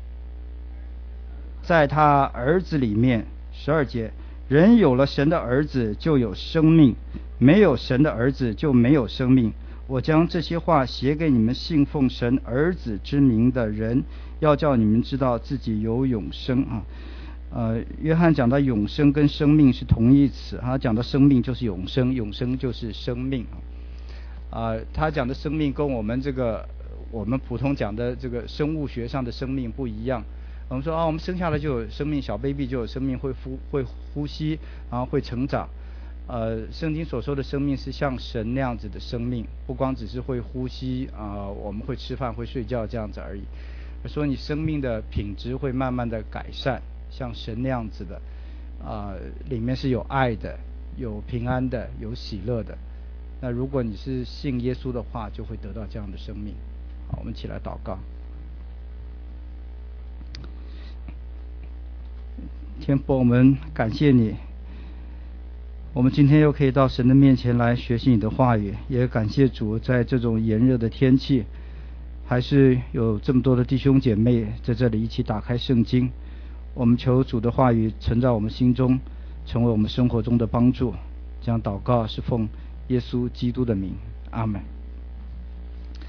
在他儿子里面。十二节，人有了神的儿子就有生命，没有神的儿子就没有生命。我将这些话写给你们信奉神儿子之名的人，要叫你们知道自己有永生啊。呃，约翰讲到永生跟生命是同义词，他讲到生命就是永生，永生就是生命啊。呃，他讲的生命跟我们这个我们普通讲的这个生物学上的生命不一样。我们说啊，我们生下来就有生命，小 baby 就有生命，会呼会呼吸，然后会成长。呃，圣经所说的生命是像神那样子的生命，不光只是会呼吸啊、呃，我们会吃饭会睡觉这样子而已。说你生命的品质会慢慢的改善，像神那样子的啊、呃，里面是有爱的，有平安的，有喜乐的。那如果你是信耶稣的话，就会得到这样的生命。好，我们起来祷告。天父，我们感谢你，我们今天又可以到神的面前来学习你的话语，也感谢主，在这种炎热的天气，还是有这么多的弟兄姐妹在这里一起打开圣经。我们求主的话语存在我们心中，成为我们生活中的帮助。这样祷告是奉耶稣基督的名，阿们。